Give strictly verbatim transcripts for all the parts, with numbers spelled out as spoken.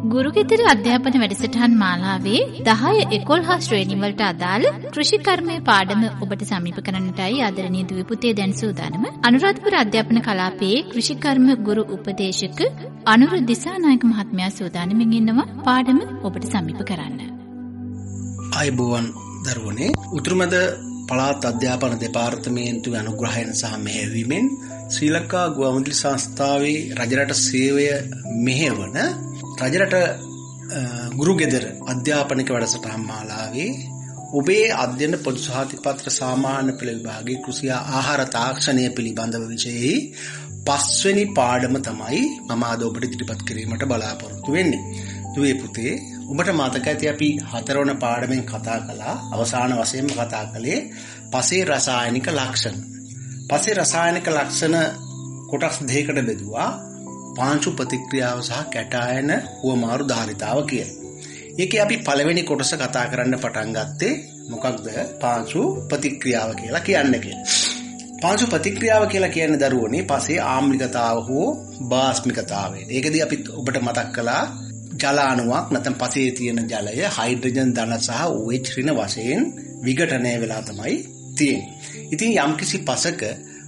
ගුරුගෙදර අධ්‍යාපන වැඩසටහන් මාලාවේ දහය එකොළහ ශ්‍රේණි වලට අදාළ කෘෂි කර්මයේ පාඩම ඔබට සමීප කරන්නටයි ආදරණීය දුවේ පුතේ දැන් සූදානම. අනුරාධපුර අධ්‍යාපන කලාපයේ කෘෂි කර්ම ගුරු උපදේශක අනුර දිසානායක මහත්මයා සූදානමින් ඉන්නවා පාඩම ඔබට සමීප කරන්න. ආයුබෝවන් දරුවනේ, උතුරුමැද පළාත් අධ්‍යාපන දෙපාර්තමේන්තුවේ අනුග්‍රහයෙන් සහ මෙහෙයවීමෙන් ශ්‍රී ලංකා ගුවන්විදුලි සංස්ථාවේ රජරට සේවය මෙහෙවන රජරට ගුරුගෙදර අධ්‍යාපනික වැඩසටහන් මාලාවේ ඔබේ අධ්‍යයන පොදු සහතිපත්‍ර සාමාන්‍ය පෙළ විභාගයේ කෘෂි ආහාර තාක්ෂණය පිළිබඳව විෂයෙහි පස්වෙනි පාඩම තමයි මම අද ඔබට ඉදිරිපත් කිරීමට බලාපොරොත්තු වෙන්නේ. දුවේ පුතේ, ඔබට මතක ඇති අපි හතරවන පාඩමෙන් කතා කළා, අවසාන වශයෙන්ම කතා කළේ පසේ රසායනික ලක්ෂණ. පසේ රසායනික ලක්ෂණ කොටස් දෙකකට බෙදුවා. පාංචු ප්‍රතික්‍රියාව සහ කැටායන හුවමාරු ධාරිතාව කියලා. ඒකේ අපි පළවෙනි කොටස කතා කරන්න පටන් ගත්තේ මොකක්ද? පාංචු ප්‍රතික්‍රියාව කියලා කියන්නේ කියලා. පාංචු ප්‍රතික්‍රියාව කියලා කියන්නේ දරුවනේ පසේ ආම්ලිකතාව හෝ බාස්මිකතාවය. ඒකදී අපි ඔබට මතක් කළා ජල අණුවක් නැත්නම් පසේ තියෙන ජලය හයිඩ්‍රජන් ධන සහ OH ඍණ වශයෙන් විඝටනය වෙලා තමයි තියෙන්නේ. ඉතින් යම්කිසි පසක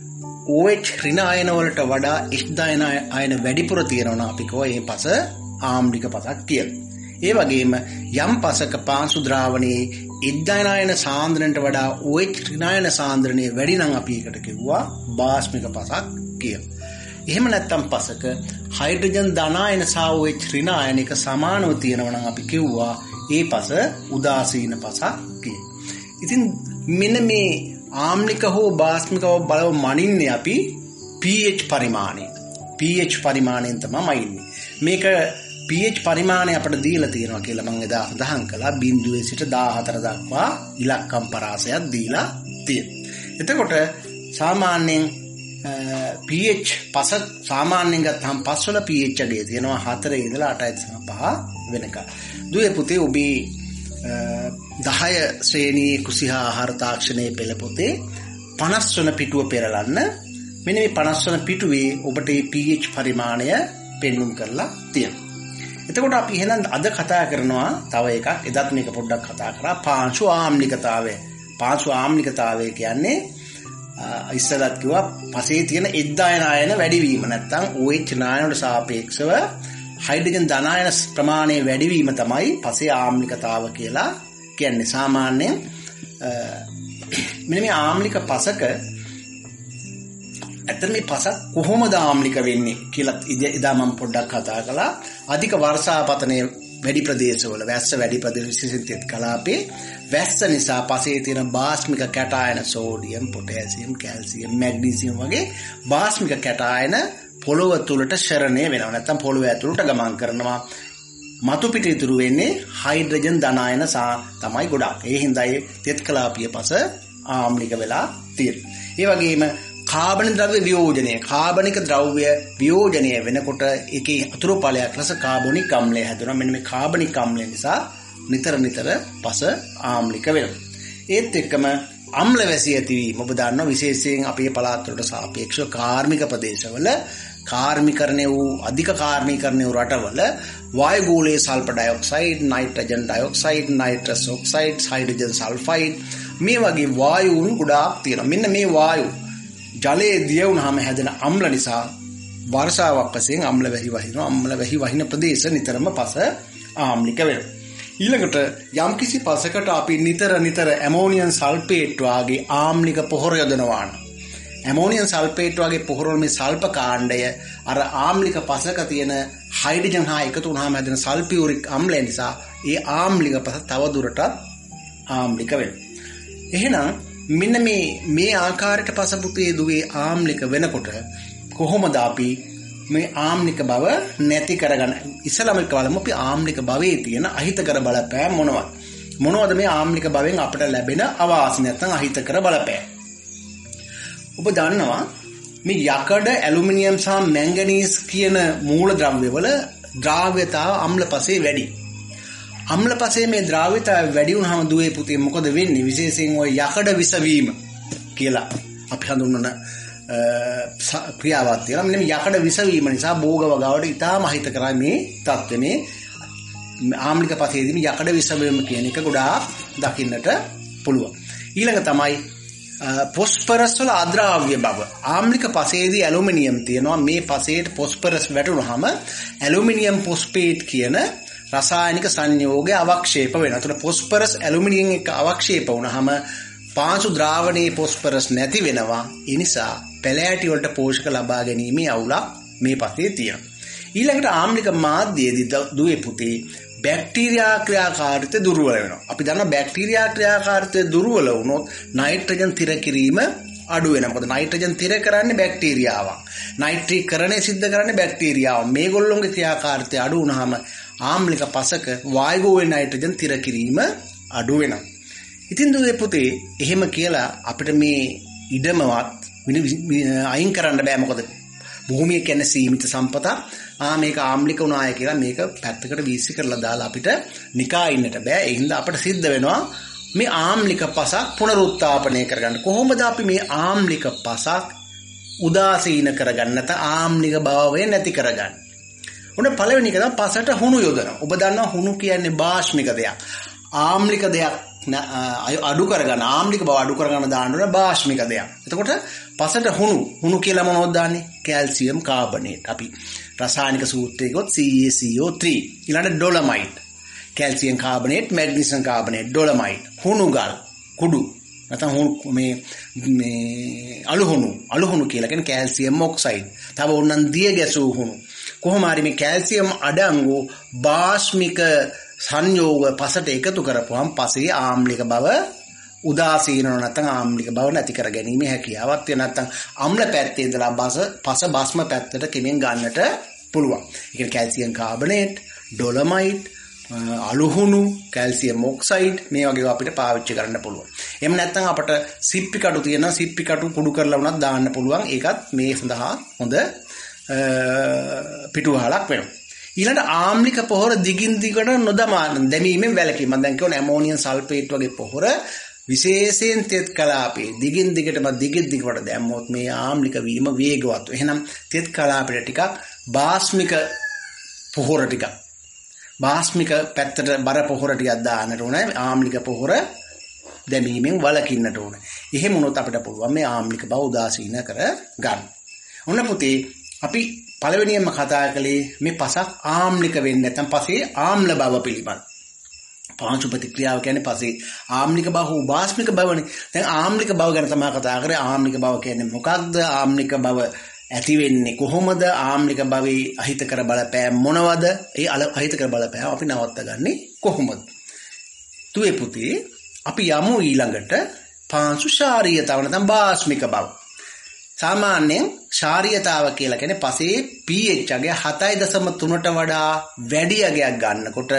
OH ඍණ අයන වලට වඩා H දායන අයන වැඩිපුර තියෙනවා නම් අපි කෝ ඒ පස ආම්ලික පසක් කියලා. ඒ වගේම යම් පසක පාංශු ද්‍රාවණයේ H දායන අයන සාන්ද්‍රණයට වඩා OH ඍණ අයන සාන්ද්‍රණය වැඩි නම් අපි ඒකට කිව්වා බාස්මික පසක් කියලා. එහෙම නැත්නම් පසක හයිඩ්‍රජන් ධනායන සහ OH ඍණ අයන එක සමානව තියෙනවා නම් අපි කිව්වා ඒ පස උදාසීන පසක් කියලා. ඉතින් මෙන්න මේ ආම්ලික හෝ බාස්මික බලව මනින්නේ අපි pH පරිමාණය. pH පරිමාණයෙන් තමයි ඉන්නේ. මේක pH පරිමාණය අපිට දීලා තියෙනවා කියලා මම එදා සඳහන් කළා. බිංදුවේ සිට දාහතර දක්වා ඉලක්කම් පරාසයක් දීලා තියෙනවා. එතකොට සාමාන්‍යයෙන් pH පස සාමාන්‍යයෙන් ගත්තහම පස් වල pH අඩිය තියෙනවා හතරේ ඉඳලා අටයි දශම පහ වෙනකම්. දුවේ පුතේ, ඔබේ දහය ශ්‍රේණියේ කෘෂි ආහාර තාක්ෂණයේ පෙළ පොතේ පනස් වන පිටුව පෙරලන්න. මෙන්න මේ පනස් වන පිටුවේ ඔබට මේ pH පරිමාණය පෙන්වුම් කරලා තියෙනවා. එතකොට අපි එහෙනම් අද කතා කරනවා තව එකක්. එදත් මේක පොඩ්ඩක් කතා කරා. පාංශු ආම්ලිකතාවය. පාංශු ආම්ලිකතාවය කියන්නේ ඉස්සරහට කිව්වා පසේ තියෙන H දායන අයන වැඩිවීම නැත්නම් OH නායනට සාපේක්ෂව හයිඩ්‍රජන් ධනායන ප්‍රමාණය වැඩිවීම තමයි පසේ ආම්ලිකතාව කියලා කියන්නේ. සාමාන්‍යයෙන් මෙන්න මේ ආම්ලික පසක ඇත්තට මේ පස කොහොමද ආම්ලික වෙන්නේ කියලා ඉදා මම පොඩ්ඩක් කතා කළා. අධික වර්ෂාපතනයේ වැඩි ප්‍රදේශවල, වැස්ස වැඩි ප්‍රදේශ විශේෂයෙන් තෙත් කලාපේ වැස්ස නිසා පසේ තියෙන බාස්මික කැටායන සෝඩියම්, පොටෑසියම්, කැල්සියම්, මැග්නීසියම් වගේ බාස්මික කැටායන පොළොව තුලට ශරණය වෙනවා. නැත්නම් පොළොව ඇතුළට ගමන් කරනවා. මතු පිට ඉතුරු වෙන්නේ හයිඩ්‍රජන් ධනායන තමයි ගොඩක්. ඒ හින්දායි තෙත් කලාපීය පස ආම්ලික වෙලා තියෙන්නේ. ඒ වගේම කාබනික ද්‍රව්‍ය වියෝජනය, කාබනික ද්‍රව්‍ය වියෝජනය වෙනකොට ඒකේ අතුරු ඵලයක් ලෙස කාබොනික් අම්ලය හැදෙනවා. මෙන්න මේ කාබනික් අම්ලය නිසා නිතර නිතර පස ආම්ලික වෙනවා. ඒත් එක්කම අම්ල වැසි ඇතිවීම ඔබ දන්නවා විශේෂයෙන් අපේ පළාත් වලට සාපේක්ෂව කාර්මික ප්‍රදේශවල කාර්මිකරණය වූ අධික කාර්මිකරණය වූ රටවල වායුගෝලීය sulphur dioxide, nitrogen dioxide, nitrous oxide, hydrogen sulphide මේ වගේ වායුන් ගොඩාක් තියෙනවා. මෙන්න මේ වායු ජලයේ දිය වුණාම හැදෙන අම්ල නිසා වර්ෂාවක් වශයෙන් අම්ල වැහි වහිනවා. අම්ල වැහි වහින ප්‍රදේශ නිතරම පස ආම්ලික වෙනවා. ඊළඟට යම්කිසි පසකට අපි නිතර නිතර ඇමෝනියම් සල්ෆේට් වාගේ ආම්ලික පොහොර යොදනවා නම් ඇමෝනියම් සල්ෆේට් වාගේ පොහොර මේ සල්ප කාණ්ඩය අර ආම්ලික පසක තියෙන හයිඩ්‍රජන් හා එකතු වුණාම හැදෙන සල්ෆියුරික් අම්ලය නිසා ඒ ආම්ලික පස තව දුරටත් ආම්ලික වෙනවා. එහෙනම් මෙන්න මේ මේ ආකාරයට පස පුතේ දුවේ ආම්ලික වෙනකොට කොහොමද අපි මේ ආම්ලික බව නැති කරගන්න? ඉස්සලම බලමු අපි ආම්ලික භවයේ තියෙන අහිතකර බලපෑම් මොනවද? මොනවද මේ ආම්ලික භවෙන් අපිට ලැබෙන අවාසි නැත්නම් අහිතකර බලපෑම්? ඔබ දන්නවා මේ යකඩ, ඇලුමිනියම් සහ මැංගනීස් කියන මූල ද්‍රව්‍යවල ද්‍රාව්‍යතාව අම්ලපසේ වැඩි. අම්ලපසේ මේ ද්‍රාව්‍යතාව වැඩි වුණාම දුවේ පුතේ මොකද වෙන්නේ? විශේෂයෙන් ওই යකඩ විස වීම කියලා අපි හඳුන්වන ක්‍රියාවක් තියෙනවා. මෙන්න මේ යකඩ විස වීම නිසා භෝග වගාවට ඉතාම අහිතකරයි මේ තත්ත්වෙ. මේ ආම්ලික පසේදීම යකඩ විසවීම කියන එක ගොඩාක් දකින්නට පුළුවන්. ඊළඟ තමයි පොස්පරස් වල අද්‍රාව්‍ය බව. ආම්ලික පසේදී ඇලුමිනියම් තියෙනවා. මේ පසේට පොස්පරස් වැටුනහම ඇලුමිනියම් පොස්පේට් කියන රසායනික සංයෝගය අවක්ෂේප වෙනවා. එතකොට පොස්පරස් ඇලුමිනියම් එක අවක්ෂේප වුණාම පාංශු ද්‍රාවණයේ පොස්පරස් නැති වෙනවා. ඒ නිසා පැලෑටි වලට පෝෂක ලබා ගැනීමේ අවුලක් මේ පසේ තියෙනවා. ඊළඟට ආම්ලික මාධ්‍යයේදී දුවේ පුතේ බැක්ටීරියා ක්‍රියාකාරීත්වය දුර්වල වෙනවා. අපි දන්නවා බැක්ටීරියා ක්‍රියාකාරීත්වය දුර්වල වුණොත් නයිට්‍රජන් තිර කිරීම අඩු වෙනවා. මොකද නයිට්‍රජන් තිර කරන්නේ බැක්ටීරියාවක්. නයිට්‍රීකරණය සිද්ධ කරන්නේ බැක්ටීරියාව. මේගොල්ලොන්ගේ ක්‍රියාකාරීත්වය අඩු වුණාම ආම්ලික පසක වායුවේ නයිට්‍රජන් තිර කිරීම අඩු වෙනවා. ඉතින් දුවේ පුතේ එහෙම කියලා අපිට මේ ඉඩමවත් අයින් කරන්න බෑ. මොකද භූමිය කියන්නේ සීමිත සම්පතක්. ආ මේක ආම්ලික වුණාය කියලා මේක පැත්තකට වීසි කරලා දාලා අපිට නිකා ඉන්නට බෑ. ඒ හින්දා අපිට සිද්ධ වෙනවා මේ ආම්ලික පසක් පුනරුත්ථාපනය කරගන්න. කොහොමද අපි මේ ආම්ලික පසක් උදාසීන කරගන්න නැත්නම් ආම්ලික භාවය නැති කරගන්න? උන පළවෙනි එක තමයි පසට හුණු යොදනවා. ඔබ දන්නවා හුණු කියන්නේ භාෂ්මික දෙයක්. ආම්ලික දෙයක් අඩු කරගන්න ආම්ලික බව අඩු කරගන්න දාන්න ඕන භාෂ්මික දෙයක්. එතකොට පසට හුණු හුණු කියලා මොනවද දාන්නේ? Calcium carbonate. අපි රසායනික සූත්‍රයේ ගොත් C a C O three ඊළඟට dolomite. Calcium carbonate, magnesium carbonate, dolomite, හුණු ගල්, කුඩු. නැත්නම් හුණු මේ මේ අලුහුණු. අලුහුණු කියලා කියන්නේ කැල්සියම් ඔක්සයිඩ්. තව ඕනනම් දිය ගැසූ හුණු. කොහොම හරි මේ කැල්සියම් අඩංගු භාෂ්මික සංයෝග පසට එකතු කරපුවම පසේ ආම්ලික බව උදාසීන නැත්නම් ආම්ලික බව නැති කර ගැනීම හැකියාවක් තියෙන නැත්නම් අම්ල පැත්තේ ඉඳලා බස පස භස්ම පැත්තට කෙමෙන් ගන්නට පුළුවන්. ඒ කියන්නේ කැල්සියම් කාබනේට්, ඩොලමයිට්, අලුහුණු, කැල්සියම් ඔක්සයිඩ් මේ වගේ අපිට පාවිච්චි කරන්න පුළුවන්. එහෙම නැත්නම් අපට සිප්පි කටු තියෙනවා. සිප්පි කටු කුඩු කරලා වුණත් දාන්න පුළුවන්. ඒකත් මේ සඳහා හොඳ පිටුවහලක් වෙනවා. ඊළඟ ආම්ලික පොහොර දිගින් දිගට නොදමා දැමීමෙන් වැළකීම. මම දැන් කියවනේ ඇමෝනියම් සල්ෆේට් වගේ පොහොර විශේෂයෙන් තෙත් කලාපේ දිගින් දිගටම දිගින් දිගට දැම්මොත් මේ ආම්ලික වීම වේගවත්. එහෙනම් තෙත් කලාපෙට ටිකක් භාෂ්මික පොහොර ටිකක් භාෂ්මික පැත්තට බර පොහොර ටිකක් දාන්නට ඕනේ. ආම්ලික පොහොර දැමීමෙන් වළකින්නට ඕනේ. එහෙම වුණොත් අපිට පුළුවන් මේ ආම්ලික බව උදාසීන කර ගන්න. ඔන්න පුතේ අපි පළවෙනියෙන්ම කතා කළේ මේ පසක් ආම්ලික වෙන්නේ නැත්නම් පසේ ආම්ල බව පිළිබඳ. පාංශු ප්‍රතික්‍රියාව කියන්නේ පසේ ආම්ලික බව හෝ භාෂ්මික බවනේ. දැන් ආම්ලික බව ගැන තමයි කතා කරේ. ආම්ලික බව කියන්නේ මොකක්ද? ආම්ලික බව ඇති වෙන්නේ කොහොමද? ආම්ලික භවයේ අහිතකර බලපෑම් මොනවද? ඒ අහිතකර බලපෑම් අපි නවත්තගන්නේ කොහොමද? තුවේ පුතේ අපි යමු ඊළඟට පාංශු ශාරීයතාව නැත්නම් භාෂ්මික බව. සාමාන්‍යයෙන් ශාරීයතාව කියලා කියන්නේ පසේ pH අගය හතයි දශම තුනට වඩා වැඩි අගයක් ගන්නකොට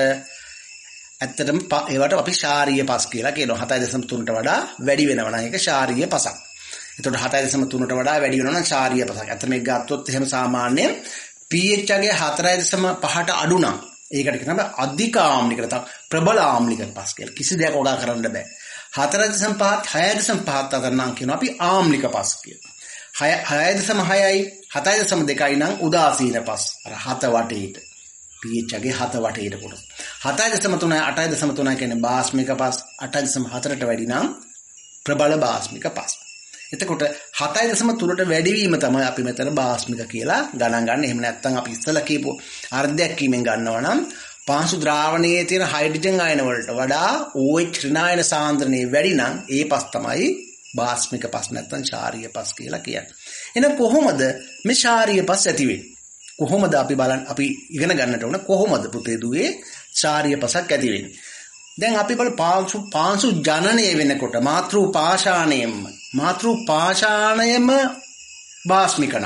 ඇත්තටම ඒවට අපි ශාරීය පස් කියලා කියනවා. හතයි දශම තුනට වඩා වැඩි වෙනවා නම් ඒක ශාරීය පසක්. එතකොට හතයි දශම තුනට වඩා වැඩි වෙනවා නම් ශාරීය පසක්. ඇත්තට මේක ගත්තොත් එහෙම සාමාන්‍යයෙන් pH අගය හතරයි දශම පහට අඩු නම් ඒකට කියනවා අධික ආම්ලික නැත්නම් ප්‍රබල ආම්ලික පස් කියලා. කිසි දෙයක් වඩා කරන්න බෑ. හතරයි දශම පහත් හයයි දශම පහත් අතර නම් කියනවා අපි ආම්ලික පස් කියලා. හයයි දශම හයයි හතයි දශම දෙකයි නම් උදාසීන පස්. අර හත වටේට pH අගේ හත වටේට කොටස. හතයි දශම තුනයි අටයි දශම තුනයි කියන්නේ භාෂ්මික පස්. අටයි දශම හතරට වැඩි නම් ප්‍රබල භාෂ්මික පස්. එතකොට හතයි දශම තුනට වැඩි වීම තමයි අපි මෙතන භාෂ්මික කියලා ගණන් ගන්න. එහෙම නැත්නම් අපි ඉස්සලා කියපු අර්ධයක් කීමෙන් ගන්නවා නම් පාංශු ද්‍රාවණයේ තියෙන හයිඩ්‍රජන් අයන වලට වඩා OH ඍණායන සාන්ද්‍රණය වැඩි නම් ඒ පස් තමයි භාෂ්මික පස් නැත්නම් ශාරීය පස් කියලා කියන්නේ. එහෙනම් කොහොමද මේ ශාරීය පස් ඇති වෙන්නේ? කොහොමද අපි බලන්න අපි ඉගෙන ගන්නට ඕන කොහොමද පුතේ දුවේ ශාරීය පසක් ඇති වෙන්නේ? දැන් අපි බලමු පාංශු පාංශු ජනනය වෙනකොට මාතෘ පාෂාණයෙන්ම මාතෘ පාෂාණයම භාෂ්මිකන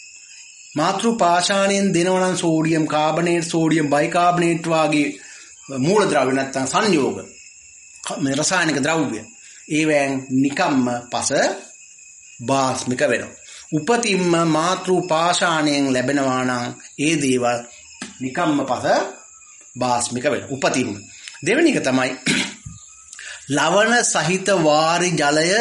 මාතෘ පාෂාණයෙන් දෙනවා නම් සෝඩියම් කාබනේට් සෝඩියම් බයිකාබනේට් වාගේ මූලද්‍රව්‍ය නැත්නම් සංයෝග මේ රසායනික ද්‍රව්‍ය ඒවෙන් නිකම්ම පස භාෂ්මික වෙනවා. උපතින්ම මාතෘ පාෂාණයෙන් ලැබෙනවා නම් ඒ දේවල් නිකම්ම පස භාෂ්මික වෙනවා. උපතින්ම දෙවෙනි එක තමයි ලවණ සහිත වාරි ජලය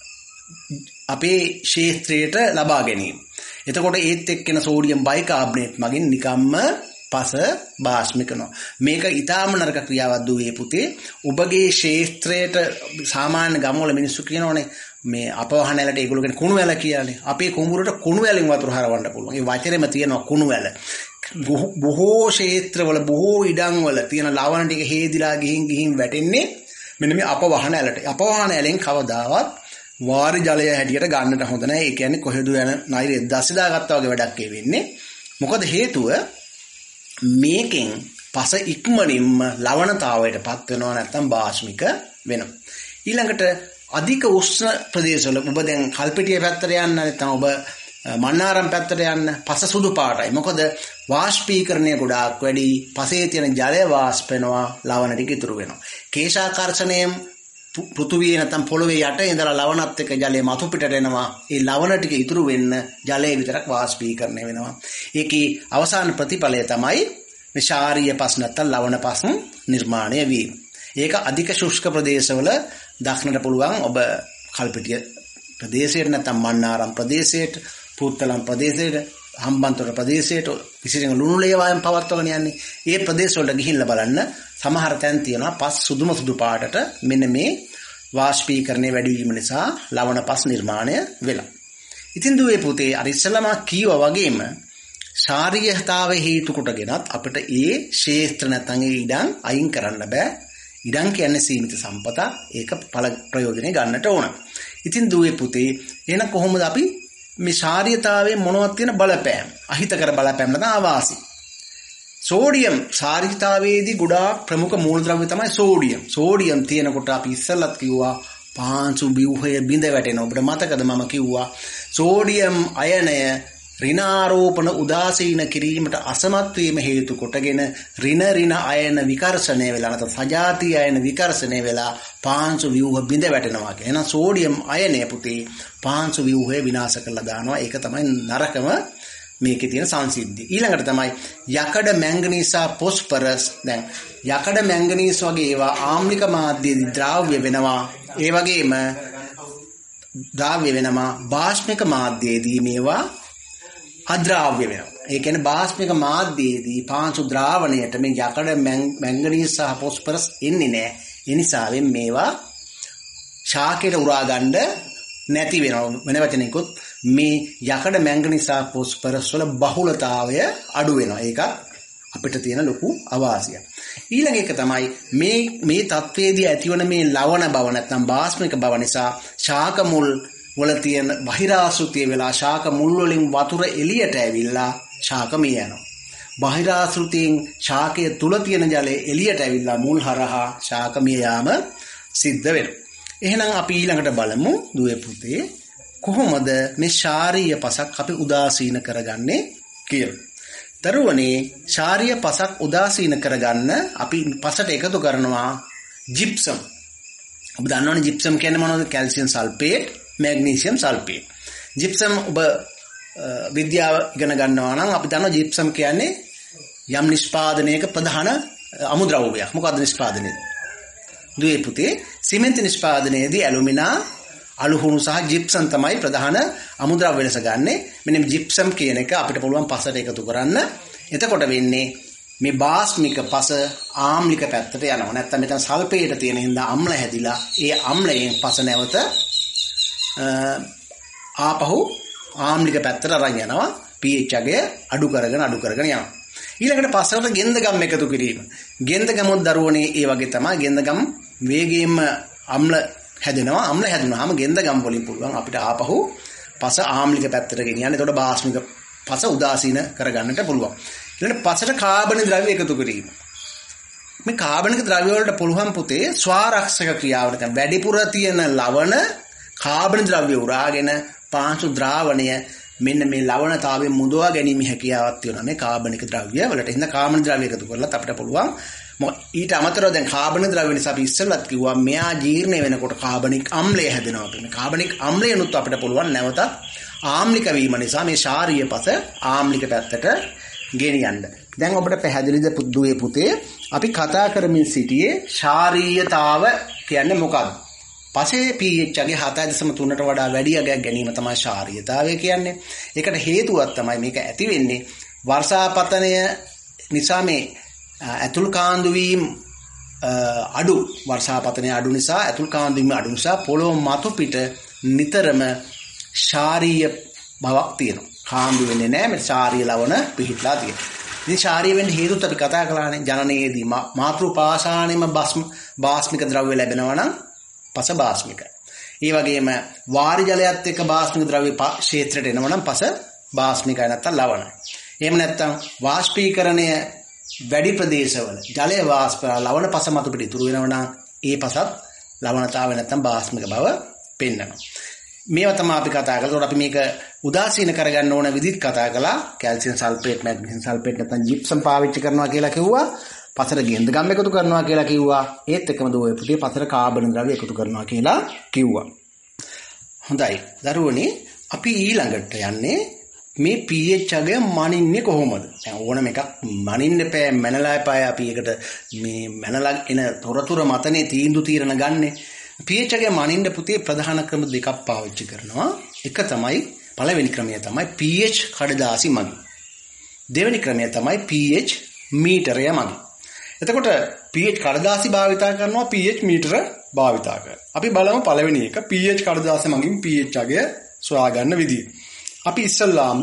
අපේ ශේත්‍රයට ලබා ගැනීම. එතකොට ඒත් එක්කෙන සෝඩියම් බයිකාබනේට් මගින් නිකම්ම පස භාෂ්මික කරනවා. මේක ඊටාම නරක ක්‍රියාවක් දුවේ පුතේ. ඔබගේ ක්ෂේත්‍රයට සාමාන්‍ය ගම්වල මිනිස්සු කියනෝනේ මේ අපවහන ඇලට ඒගොල්ලෝ කියන්නේ කුණු ඇල කියන්නේ. අපේ කුඹුරට කුණු ඇලෙන් වතුර හරවන්න පුළුවන්. ඒ වචරෙම තියෙනවා කුණු ඇල. බොහෝ ක්ෂේත්‍රවල බොහෝ ඉඩම්වල තියෙන ලවණ ටික හේදිලා ගිහින් ගිහින් වැටෙන්නේ මෙන්න මේ අපවහන ඇලට. අපවහන ඇලෙන් කවදාවත් වාරි ජලය හැටියට ගන්නට හොඳ නැහැ. ඒ කියන්නේ කොහෙද යන නයිරේ දසිදා ගත්තා වගේ වැඩක් ඒ වෙන්නේ. මොකද හේතුව මේකෙන් පස ඉක්මනින්ම ලවණතාවයටපත් වෙනවා නැත්නම් භාෂ්මික වෙනවා. ඊළඟට අධික උෂ්ණ ප්‍රදේශවල ඔබ දැන් කල්පිටිය පැත්තට යන්න නැත්නම් ඔබ මන්නාරම් පැත්තට යන්න පස සුදු පාටයි. මොකද වාෂ්පීකරණය ගොඩාක් වැඩි. පසේ තියෙන ජලය වාෂ්ප වෙනවා, ලවණ ටික ඉතුරු වෙනවා. කේශාකර්ෂණයෙන් පෘථුවියේ නැත්නම් පොළවේ යට ඉඳලා ලවණත් එක්ක ජලය මතු පිටට එනවා. ඒ ලවණ ටික ඉතුරු වෙන්න ජලය විතරක් වාෂ්පීකරණය වෙනවා. ඒකේ අවසාන ප්‍රතිඵලය තමයි මේ ශාරීය පස් නැත්නම් ලවණ පස් නිර්මාණය වීම. ඒක අධික ශුෂ්ක ප්‍රදේශවල දක්නට පුළුවන්. ඔබ කල්පිටිය ප්‍රදේශයට නැත්නම් මන්නාරම් ප්‍රදේශයට, පුත්තලම් ප්‍රදේශයට, හම්බන්තොට ප්‍රදේශයට විශේෂයෙන් ලුණු ලේවායන් පවත්වගෙන යන්නේ. ඒ ප්‍රදේශවලට ගිහිල්ලා බලන්න සමහර තැන් තියෙනවා පස් සුදුම සුදු පාටට මෙන්න මේ වාෂ්පීකරණය වැඩි වීම නිසා ලවණ පස් නිර්මාණය වෙලා. ඉතින් දුවේ පුතේ අර ඉස්සලම කීවා වගේම ශාරීයතාවයේ හේතු කොටගෙනත් අපිට ඒ ක්ෂේත්‍ර නැත්නම් ඒ ඉඩම් අයින් කරන්න බෑ. ඉඩම් කියන්නේ සීමිත සම්පත. ඒක ඵල ප්‍රයෝජනෙ ගන්නට ඕන. ඉතින් දුවේ පුතේ එහෙනම් කොහොමද අපි මේ ශාරීයතාවයේ මොනවද තියෙන බලපෑම්? අහිතකර බලපෑම් නැත්නම් ආවාසි. සෝඩියම් ශාරීරිකතාවයේදී ගොඩාක් ප්‍රමුඛ මූලද්‍රව්‍ය තමයි සෝඩියම්. සෝඩියම් තියෙනකොට අපි ඉස්සෙල්ලත් කිව්වා පාංශු ව්‍යුහය බිඳ වැටෙනවා. ඔබට මතකද මම කිව්වා සෝඩියම් අයනය ඍණාරෝපණ උදාසීන කිරීමට අසමත් වීම හේතු කොටගෙන ඍණ ඍණ අයන විකර්ෂණය වෙලා නැත්නම් සජාති අයන විකර්ෂණය වෙලා පාංශු ව්‍යුහ බිඳ වැටෙනවා කියන. එහෙනම් සෝඩියම් අයනය පුතේ පාංශු ව්‍යුහය විනාශ කරලා දානවා. ඒක තමයි නරකම මේකේ තියෙන සංසිද්ධිය. ඊළඟට තමයි යකඩ මැංගනීස් සහ ෆොස්ෆරස්. දැන් යකඩ මැංගනීස් වගේ ඒවා ආම්ලික මාධ්‍යදී ද්‍රාව්‍ය වෙනවා. ඒ වගේම ද්‍රාව්‍ය වෙනවා භාෂ්මික මාධ්‍යයේදී මේවා අද්‍රාව්‍ය වෙනවා. ඒ කියන්නේ භාෂ්මික මාධ්‍යයේදී පාංශු ද්‍රාවණයට මේ යකඩ මැංගනීස් සහ ෆොස්ෆරස් එන්නේ නැහැ. ඒ නිසාවෙන් මේවා ශාකයට උරා ගන්න නැති වෙනවා. වෙන වචනයකින් මේ යකඩ මැංගනීස් සහ ෆොස්ෆරස් වල බහුලතාවය අඩු වෙනවා. ඒක අපිට තියෙන ලොකු අවාසියක්. ඊළඟ එක තමයි මේ මේ තත්වයේදී ඇතිවන මේ ලවණ බව නැත්නම් භාෂ්මික බව නිසා ශාක මුල් වල තියෙන බහිරාශෘතිය වෙලා ශාක මුල් වලින් වතුර එළියට ඇවිල්ලා ශාක මිය යනවා. බහිරාශෘතියෙන් ශාකයේ තුල තියෙන ජලය එළියට ඇවිල්ලා මුල් හරහා ශාක මිය යාම සිද්ධ වෙනවා. එහෙනම් අපි ඊළඟට බලමු දුවේ පුතේ කොහොමද මේ ශාරීය පසක් අපි උදාසීන කරගන්නේ කියලා. දරුවනේ ශාරීය පසක් උදාසීන කරගන්න අපි පසට එකතු කරනවා ජිප්සම්. ඔබ දන්නවනේ ජිප්සම් කියන්නේ මොනවද? Calcium sulphate, magnesium sulphate. Gypsum ඔබ විද්‍යාව ඉගෙන ගන්නවා නම් අපි දන්නවා ජිප්සම් කියන්නේ යම් නිෂ්පාදනයක ප්‍රධාන අමුද්‍රව්‍යයක්. මොකක්ද නිෂ්පාදනය? දුවේ පුතේ සිමෙන්ති නිෂ්පාදනයේදී ඇලුමිනා අලුහුණු සහ ජිප්සම් තමයි ප්‍රධාන අමුද්‍රව්‍ය ලෙස ගන්නෙ. මෙන්න ජිප්සම් කියන එක අපිට පුළුවන් පසට එකතු කරන්න. එතකොට වෙන්නේ මේ භාෂ්මික පස ආම්ලික පැත්තට යනවා. නැත්නම් මෙතන සල්ෆේට තියෙන හින්දා අම්ල හැදිලා ඒ අම්ලයෙන් පස නැවත ආපහු ආම්ලික පැත්තට අරන් යනවා. pH අගය අඩු කරගෙන අඩු කරගෙන යනවා. ඊළඟට පස්සට ගෙන්දගම් එකතු කිරීම. ගෙන්දගමුත් දරුවනේ ඒ වගේ තමයි. ගෙන්දගම් වේගයෙන්ම අම්ල හැදෙනවා. අම්ල හැදුනහම ගෙන්දගම් වලින් පුළුවන් අපිට ආපහු පස ආම්ලික පැත්තට ගෙනියන්න. එතකොට භාෂ්මික පස උදාසීන කරගන්නට පුළුවන්. ඊළඟට පසට කාබනික ද්‍රව්‍ය එකතු කිරීම. මේ කාබනික ද්‍රව්‍ය වලට පුළුවන් පුතේ ස්වාරක්ෂක ක්‍රියාව නැත්නම් වැඩිපුර තියෙන ලවණ කාබනික ද්‍රව්‍ය උරාගෙන පාංශු ද්‍රාවණය මෙන්න මේ ලවණතාවයෙන් මුදවා ගැනීම හැකියාවක් තියෙනවා මේ කාබනික ද්‍රව්‍ය වලට. එහෙනම් කාබනික ද්‍රව්‍ය එකතු කරලත් අපිට පුළුවන්. ඊට අමතරව දැන් කාබනික ද්‍රව්‍ය නිසා අපි ඉස්සෙල්ලත් කිව්වා මෙයා ජීර්ණය වෙනකොට කාබනික අම්ලය හැදෙනවා කියලා. මේ කාබනික අම්ලයනුත් අපිට පුළුවන් නැවතත් ආම්ලික වීම නිසා මේ ශාරීය පස ආම්ලික පැත්තට ගෙනියන්න. දැන් ඔබට පැහැදිලිද පුදුවේ පුතේ අපි කතා කරමින් සිටියේ ශාරීයතාව කියන්නේ මොකක්ද? පසේ pH අගේ හතයි දශම තුනට වඩා වැඩි අගයක් ගැනීම තමයි ශාරීයතාවය කියන්නේ. ඒකට හේතුවක් තමයි මේක ඇති වෙන්නේ වර්ෂාපතනය නිසා මේ ඇතුල් කාන්දු වීම අඩු වර්ෂාපතනයේ අඩු නිසා ඇතුල් කාන්දු වීම අඩු නිසා පොළොව මතු පිට නිතරම ශාරීය බවක් තියෙනවා. කාන්දු වෙන්නේ නැහැ මේ ශාරීය ලවණ පිහිටලා තියෙනවා. ඉතින් ශාරීය වෙන්න හේතුත් අපි කතා කළානේ ජනනයේදී මාතෘ පාෂාණයෙම බාස්මික ද්‍රව්‍ය ලැබෙනවා නම් පස බාස්මිකයි. ඒ වගේම වාරි ජලයත් එක්ක බාස්මික ද්‍රව්‍ය ක්ෂේත්‍රයට එනවා නම් පස බාස්මිකයි නැත්තම් ලවණයි. එහෙම නැත්තම් වාෂ්පීකරණය වැඩි ප්‍රදේශවල ජලය වාෂ්ප ලවණ පස මතු පිට ඉතුරු වෙනවා නම් ඒ පසත් ලවණතාවය නැත්තම් බාස්මික බව පෙන්වනවා. මේවා තමයි අපි කතා කරලා. ඒකට අපි මේක උදාසීන කරගන්න ඕන විදිහට කතා කළා. කැල්සියම් සල්ෆේට්, මැග්නීසියම් සල්ෆේට් නැත්තම් ජිප්සම් පාවිච්චි කරනවා කියලා කිව්වා. පසර ගෙන්ද ගම් එකතු කරනවා කියලා කිව්වා. ඒත් එකම දෝ ඔය පුතේ පසර කාබන් ද්‍රව්‍ය එකතු කරනවා කියලා කිව්වා. හොඳයි. දරුවනේ අපි ඊළඟට යන්නේ මේ pH අගය මනින්නේ කොහොමද? දැන් ඕනම එකක් මනින්න බෑ මනලා එපා අපි ඒකට මේ මනලා එන තොරතුරු මතනේ තීන්දුව తీරන ගන්නෙ. pH අගය මනින්න පුතේ ප්‍රධාන ක්‍රම දෙකක් පාවිච්චි කරනවා. එක තමයි පළවෙනි ක්‍රමය තමයි pH කඩදාසි මගින්. දෙවෙනි ක්‍රමය තමයි pH මීටරය මගින්. එතකොට pH කඩදාසි භාවිතා කරනවා pH මීටර භාවිතා කරනවා. අපි බලමු පළවෙනි එක pH කඩදාසි මගින් pH අගය සොයා ගන්න විදිය. අපි ඉස්සල්ලාම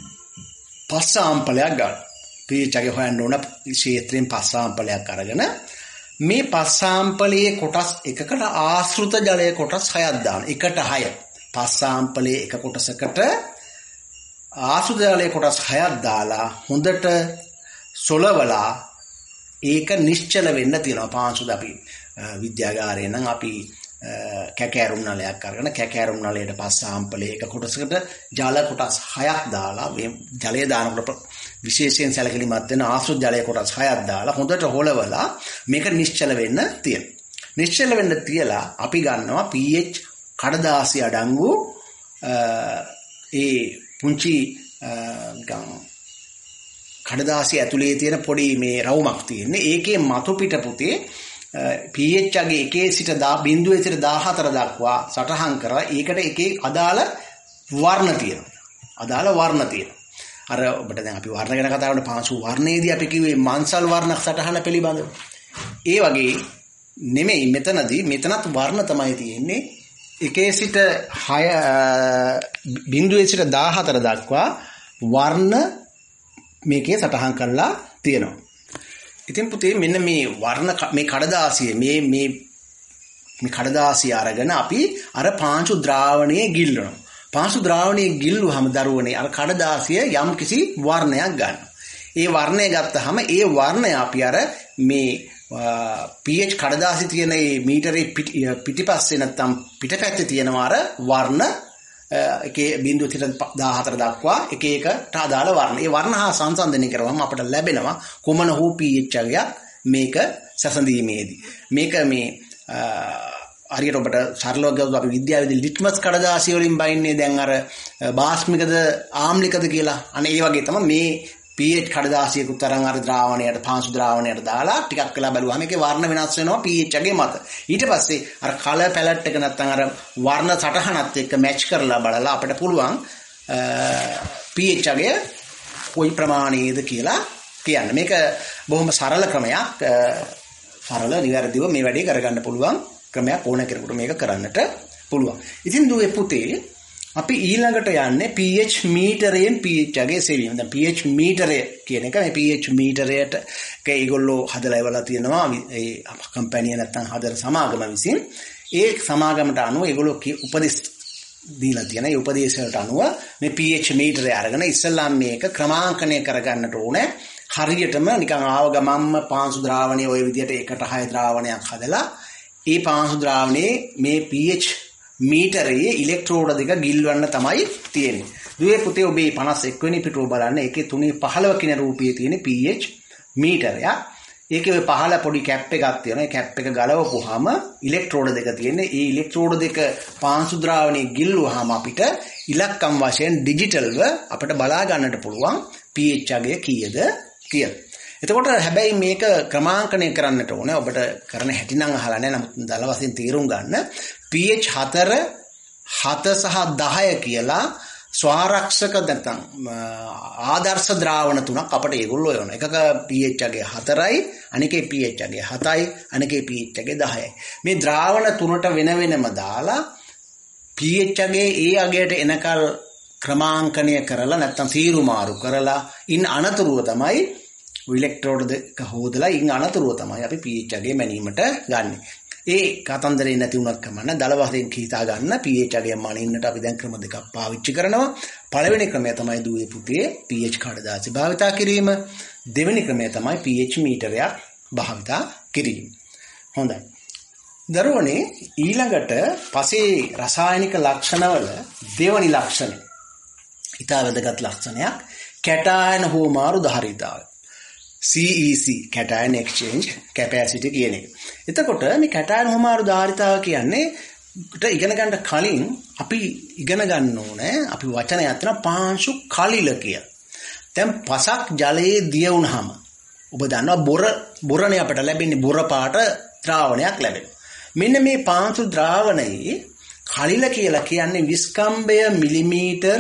පස් සාම්පලයක් ගන්න. pH අගය හොයන්න ඕන ක්ෂේත්‍රයෙන් පස් සාම්පලයක් අරගෙන මේ පස් සාම්පලයේ කොටස් එකකට ආශ්‍රිත ජලයේ කොටස් හයක් දාන. එකට හය. පස් සාම්පලයේ එක කොටසකට ආශ්‍රිත ජලයේ කොටස් හයක් දාලා හොඳට සොලවලා ඒක නිශ්චල වෙන්න තියෙනවා. පාංශුද අපි විද්‍යාගාරේ නම් අපි කැකෑරුම් නලයක් අරගෙන කැකෑරුම් නලයට පස් සාම්පලයේ එක කොටසකට ජල කොටස් හයක් දාලා මේ ජලය දානකොට විශේෂයෙන් සැලකිලිමත් වෙන ආශ්‍රිත ජලයේ කොටස් හයක් දාලා හොඳට හොලවලා මේක නිශ්චල වෙන්න තියෙනවා. නිශ්චල වෙන්න තියලා අපි ගන්නවා pH කඩදාසි අඩංගු ඒ පුංචි කඩදාසි ඇතුලේ තියෙන පොඩි මේ රවුමක් තියෙන්නේ. ඒකේ මතු පිට පුතේ pH අගේ එකේ සිට බිංදුවේ සිට දාහතර දක්වා සටහන් කරලා ඒකට එකේ අදාළ වර්ණ තියෙනවා. අදාළ වර්ණ තියෙනවා. අර ඔබට දැන් අපි වර්ණ ගැන කතා කරනකොට පාංශු වර්ණයේදී අපි කිව්වේ මන්සල් වර්ණ සටහන පිළිබඳව. ඒ වගේ නෙමෙයි මෙතනදී මෙතනත් වර්ණ තමයි තියෙන්නේ. එකේ සිට හය බිංදුවේ සිට දාහතර දක්වා වර්ණ මේකේ සටහන් කරලා තියෙනවා. ඉතින් පුතේ මෙන්න මේ වර්ණ මේ කඩදාසිය මේ මේ මේ කඩදාසිය අරගෙන අපි අර පාංශු ද්‍රාවණයේ ගිල්ලනවා. පාංශු ද්‍රාවණයේ ගිල්ලුවම දරුවනේ අර කඩදාසිය යම් කිසි වර්ණයක් ගන්නවා. ඒ වර්ණය ගත්තාම ඒ වර්ණය අපි අර මේ pH කඩදාසි තියෙන මේ මීටරේ පිටිපස්සේ නැත්තම් පිටපැත්තේ තියෙනවා අර වර්ණ එකේ බිංදුව සිට දාහතර දක්වා එක එකට අදාළ වර්ණ. ඒ වර්ණ හා සංසන්දනය කරවම අපට ලැබෙනවා කුමන හෝ pH අගයක් මේක සැසඳීමේදී. මේක මේ හරියට ඔබට සරලව ගියොත් අපි විද්‍යාවේදී ලිට්මස් කඩදාසිය වලින් බයින්නේ දැන් අර බාස්මිකද ආම්ලිකද කියලා. අනේ ඒ වගේ තමයි මේ pH කඩදාසියකුත් තරම් අර ද්‍රාවණයට පාංශු ද්‍රාවණයට දාලා ටිකක් වෙලා බලුවාම ඒකේ වර්ණ වෙනස් වෙනවා pH අගේ මත. ඊට පස්සේ අර කලර් පැලට් එක නැත්නම් අර වර්ණ සටහනත් එක්ක මැච් කරලා බලලා අපිට පුළුවන් pH අගය කොයි ප්‍රමාණයේද කියලා කියන්න. මේක බොහොම සරල ක්‍රමයක්. සරල නිවැරදිව මේ වැඩේ කරගන්න පුළුවන් ක්‍රමයක් ඕන කෙනෙකුට මේක කරන්නට පුළුවන්. ඉතින් දුවේ පුතේ අපි ඊළඟට යන්නේ pH මීටරයෙන් pH අගේ සෙවීම. දැන් pH මීටරය කියන එක මේ pH මීටරයට ඒගොල්ලෝ හදලා ඉවලා තියෙනවා ඒ කම්පැනි නැත්තම් හදන සමාගම විසින්. ඒ සමාගමට අනුව ඒගොල්ලෝ උපදෙස් දීලා තියෙන. ඒ උපදේශ වලට අනුව මේ pH මීටරය අරගෙන ඉස්සල්ලාම මේක ක්‍රමාංකණය කරගන්නට ඕනේ. හරියටම නිකන් ආව ගමම්ම පාංශු ද්‍රාවණය ওই විදිහට එකට හය ද්‍රාවණයක් හදලා ඒ පාංශු ද්‍රාවණයේ මේ pH මීටරයේ ඉලෙක්ට්‍රෝඩ දෙක ගිල්වන්න තමයි තියෙන්නේ. දුවේ පුතේ ඔබේ පනස් එක් වෙනි පිටුව බලන්න. ඒකේ තුනේ පහළව කියන රූපයේ තියෙන pH මීටරය. ඒකේ ඔය පහළ පොඩි කැප් එකක් තියෙනවා. ඒ කැප් එක ගලවපුවාම ඉලෙක්ට්‍රෝඩ දෙක තියෙන්නේ. ඒ ඉලෙක්ට්‍රෝඩ දෙක පාංශු ද්‍රාවණයේ ගිල්වුවාම අපිට ඉලක්කම් වශයෙන් ඩිජිටල්ව අපිට බලා ගන්නට පුළුවන් pH අගය කීයද කියලා. එතකොට හැබැයි මේක ක්‍රමාංකණය කරන්නට ඕනේ. ඔබට කරන හැටි නම් අහලා නැහැ. නමුත් දල වශයෙන් තේරුම් ගන්න. pH හතර, හත සහ දහය කියලා ස්වාරක්ෂක නැත්නම් ආදර්ශ ද්‍රාවණ තුනක් අපිට ඒගොල්ලෝ යන. එකක pH අගය හතරයි, අනිකේ pH අගය හතයි, අනිකේ pH අගය දහයයි. මේ ද්‍රාවණ තුනට වෙන වෙනම දාලා pH අගයේ ඒ අගයට එනකල් ක්‍රමාංකණය කරලා නැත්නම් තීරු මාරු කරලා ඉන් අනතුරුව තමයි ඉලෙක්ට්‍රෝඩ දෙක හොදලා ඉන් අනතුරුව තමයි අපි pH අගය මැනීමට ගන්නෙ. ඒ කතන්දරේ නැති වුණත් කමන්න දල වශයෙන් හිතා ගන්න pH අගය මනින්නට අපි දැන් ක්‍රම දෙකක් පාවිච්චි කරනවා. පළවෙනි ක්‍රමය තමයි දුවේ පුතේ pH කඩදාසි භාවිතා කිරීම. දෙවෙනි ක්‍රමය තමයි pH මීටරයක් භාවිතා කිරීම. හොඳයි. දරුවනේ ඊළඟට පසේ රසායනික ලක්ෂණවල දෙවනි ලක්ෂණය. ඉතා වැදගත් ලක්ෂණයක් කැටායන හෝමාරු ධාරිතාවය. C E C cation exchange capacity කියන එක. එතකොට මේ cation හෝමාරු ධාරිතාව කියන්නේ ඉගෙන ගන්න කලින් අපි ඉගෙන ගන්න ඕනේ අපි වචනයක් තියෙනවා පාංශු කලිල කියලා. දැන් පසක් ජලයේ දිය වුණාම ඔබ දන්නවා බොර බොරනේ අපට ලැබෙන්නේ බොර පාට ද්‍රාවණයක් ලැබෙනවා. මෙන්න මේ පාංශු ද්‍රාවණයේ කලිල කියලා කියන්නේ විස්කම්භය මිලිමීටර්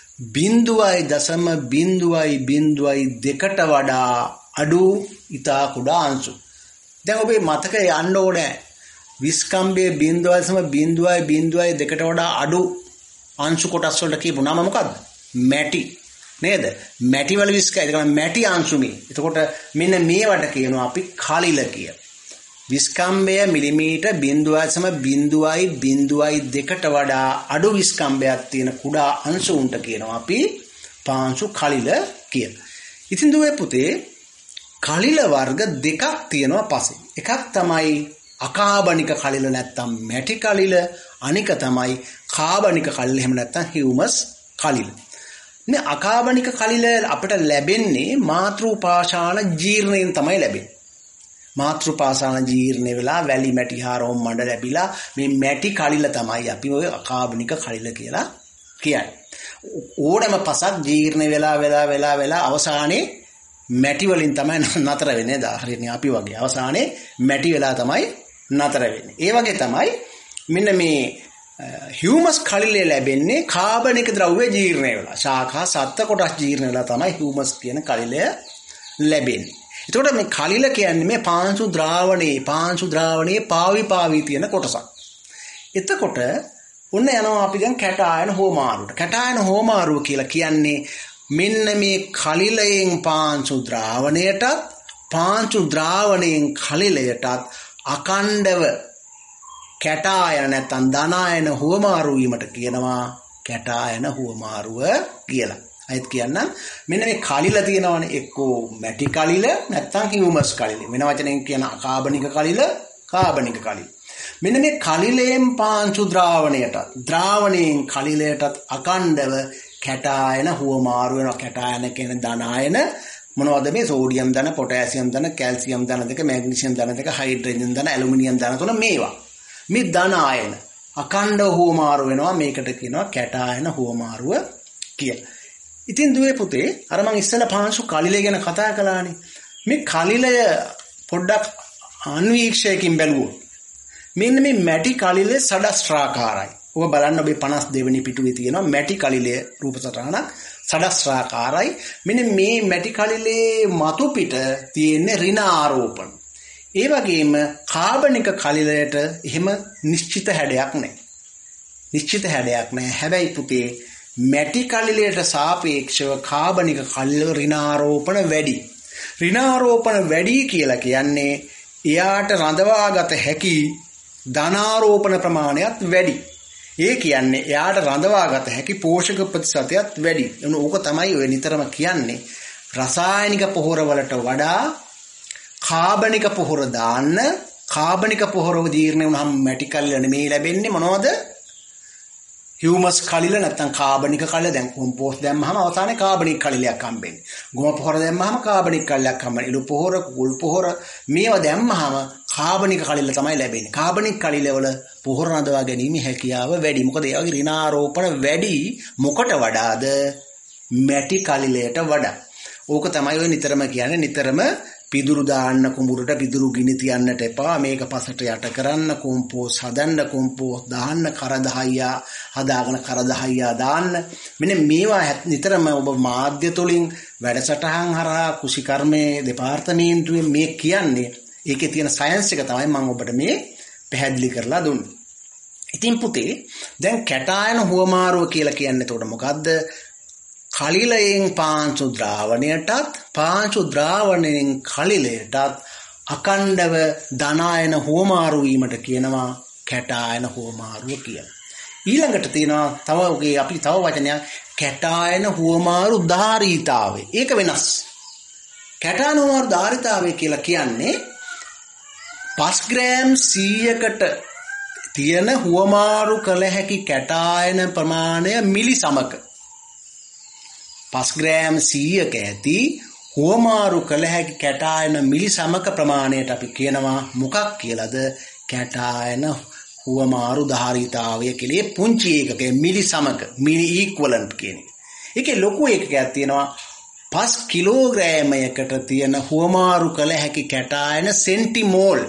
බිංදුවයි දශම බිංදුවයි බිංදුවයි දෙකට වඩා අඩු ඉතා කුඩා අංශු. දැන් ඔබේ මතකයේ යන්න ඕනේ විස්කම්භයේ බිංදුවයි දශම බිංදුවයි බිංදුවයි දෙකට වඩා අඩු අංශු කොටස් වලට කියපු නම මොකද්ද? මැටි. නේද? මැටි වල විස්කයි. ඒක තමයි මැටි අංශු මේ. එතකොට මෙන්න මේවට කියනවා අපි කලිල කියලා. විස්කම්භය මිලිමීටර් බිංදුවයි දශම බිංදුවයි බිංදුවයි දෙකට වඩා අඩු විස්කම්භයක් තියෙන කුඩා අංශුන්ට කියනවා අපි පාංශු කලිල කියලා. ඉතින් දුවේ පුතේ කලිල වර්ග දෙකක් තියෙනවා පස්සේ. එකක් තමයි අකාබනික කලිල නැත්තම් මැටි කලිල, අනික තමයි කාබනික කලිල එහෙම නැත්තම් හියුමස් කලිල. මේ අකාබනික කලිල අපිට ලැබෙන්නේ මාතෘපාෂාණ ජීර්ණයෙන් තමයි ලැබෙන්නේ. මාතෘපාෂාණ ජීර්ණ වෙලා වැලි මැටි හාරෝම් මඩ ලැබිලා මේ මැටි කලිල තමයි අපි ඔය අකාබනික කලිල කියලා කියන්නේ. ඕනෑම පසක් ජීර්ණ වෙලා වෙලා වෙලා වෙලා අවසානයේ මැටි වලින් තමයි නතර වෙන්නේ. හරියනේ අපි වගේ අවසානයේ මැටි වෙලා තමයි නතර වෙන්නේ. ඒ වගේ තමයි මෙන්න මේ හියුමස් කලිලේ ලැබෙන්නේ කාබනික ද්‍රව්‍ය ජීර්ණ වෙලා. ශාඛා සත්ත්ව කොටස් ජීර්ණ වෙලා තමයි හියුමස් කියන කලිලය ලැබෙන්නේ. එතකොට මේ කලිල කියන්නේ මේ පාංශු ද්‍රාවණේ පාංශු ද්‍රාවණේ පාවි පාවි තියෙන කොටසක්. එතකොට ඔන්න යනවා අපි දැන් කැටායන හෝමාරුවට. කැටායන හෝමාරුව කියලා කියන්නේ මෙන්න මේ කලිලයෙන් පාංශු ද්‍රාවණයටත් පාංශු ද්‍රාවණයෙන් කලිලයටත් අකණ්ඩව කැටායන නැත්නම් ධනායන හෝමාරු වීමට කියනවා කැටායන හෝමාරුව කියලා. අයිත් කියන්නම් මෙන්න මේ කලිල තියෙනවනේ එක්කෝ මැටි කලිල නැත්නම් හියුමස් කලිල. වෙන වචනෙන් කියන අකාබනික කලිල කාබනික කලිල. මෙන්න මේ කලිලයෙන් පාංශු ද්‍රාවණයටත් ද්‍රාවණයෙන් කලිලයටත් අකණ්ඩව කැටායන හුවමාරු වෙනවා. කැටායන කියන ධනායන මොනවද මේ සෝඩියම් ධන, පොටෑසියම් ධන, කැල්සියම් ධන දෙක, මැග්නීසියම් ධන දෙක, හයිඩ්‍රජන් ධන, ඇලුමිනියම් ධන තුන මේවා. මේ ධනායන අකණ්ඩව හුවමාරු වෙනවා. මේකට කියනවා කැටායන හුවමාරුව කියලා. ඉතින් දුවේ පුතේ අර මං ඉස්සෙල්ලා පාංශු කලිලය ගැන කතා කළානේ. මේ කලිලය පොඩ්ඩක් අන්වීක්ෂයකින් බැලුවොත් මෙන්න මේ මැටි කලිලය සඩස්ත්‍රාකාරයි. ඔබ බලන්න ඔබේ පනස් දෙවෙනි පිටුවේ තියෙනවා මැටි කලිලය රූප සටහනක් සඩස්ත්‍රාකාරයි. මෙන්න මේ මැටි කලිලේ මතු පිට තියෙන්නේ ඍණ ආරෝපණ. ඒ වගේම කාබනික කලිලයට එහෙම නිශ්චිත හැඩයක් නැහැ. නිශ්චිත හැඩයක් නැහැ. හැබැයි පුතේ මැටි කලිලයට සාපේක්ෂව කාබනික කලිල ඍණාරෝපණ වැඩි. ඍණාරෝපණ වැඩි කියලා කියන්නේ එයාට රඳවාගත හැකි ධනාරෝපණ ප්‍රමාණයත් වැඩි. ඒ කියන්නේ එයාට රඳවාගත හැකි පෝෂක ප්‍රතිශතයත් වැඩි. එන ඕක තමයි ඔය නිතරම කියන්නේ රසායනික පොහොර වලට වඩා කාබනික පොහොර දාන්න. කාබනික පොහොර ජීර්ණ වුණාම මැටි කලිල නෙමෙයි ලැබෙන්නේ මොනවද? හියුමස් කලිල නැත්නම් කාබනික කලිල. දැන් කොම්පෝස්ට් දැම්මහම අවසානයේ කාබනික කලිලයක් හම්බෙන්නේ. ගොම පොහොර දැම්මහම කාබනික කලිලයක් හම්බෙන්නේ. ඉලු පොහොර, කුල් පොහොර මේවා දැම්මහම කාබනික කලිල තමයි ලැබෙන්නේ. කාබනික කලිල වල පොහොර රඳවා ගැනීම හැකියාව වැඩි. මොකද ඒ වගේ ඍණාරෝපණ වැඩි. මොකට වඩාද? මැටි කලිලයට වඩා. ඕක තමයි ඔය නිතරම කියන්නේ නිතරම පිදුරු දාන්න කුඹුරට පිදුරු ගිනි තියන්නට එපා. මේක පසට යට කරන්න, කොම්පෝස් හදන්න, කොම්පෝස් දාන්න, කරදහයියා හදාගෙන කරදහයියා දාන්න. මෙන්න මේවා නිතරම ඔබ මාධ්‍ය තුලින් වැඩසටහන් හරහා කෘෂිකර්මයේ දෙපාර්තමේන්තුවේ මේ කියන්නේ ඒකේ තියෙන සයන්ස් එක තමයි මම ඔබට මේ පැහැදිලි කරලා දුන්නේ. ඉතින් පුතේ දැන් කැටායන හුවමාරුව කියලා කියන්නේ එතකොට මොකද්ද? කලිලයෙන් පාංචු ද්‍රාවණයටත් පාංචු ද්‍රාවණයෙන් කලිලයටත් අකණ්ඩව ධනායන හුවමාරු වීමට කියනවා කැටායන හුවමාරුව කියලා. ඊළඟට තියෙනවා තව ඔගේ අපි තව වචනයක් කැටායන හුවමාරු ධාරිතාවය. ඒක වෙනස්. කැටායන හුවමාරු ධාරිතාවය කියලා කියන්නේ පස් ග්‍රෑම් සීයකට තියෙන හුවමාරු කළ හැකි කැටායන ප්‍රමාණය මිලි සමක. පස් ග්‍රෑම් සීයක ඇති හුවමාරු කළ හැකි කැටායන මිලි සමක ප්‍රමාණයට අපි කියනවා මොකක් කියලාද? කැටායන හුවමාරු ධාරිතාවය කියලා. පුංචි ඒකක මිලි සමක මිලි ඉක්වලන්ට් කියන එක. ඒකේ ලොකු ඒකකයක් තියෙනවා පස් කිලෝග්‍රෑමයකට තියෙන හුවමාරු කළ හැකි කැටායන සෙන්ටිමෝල්.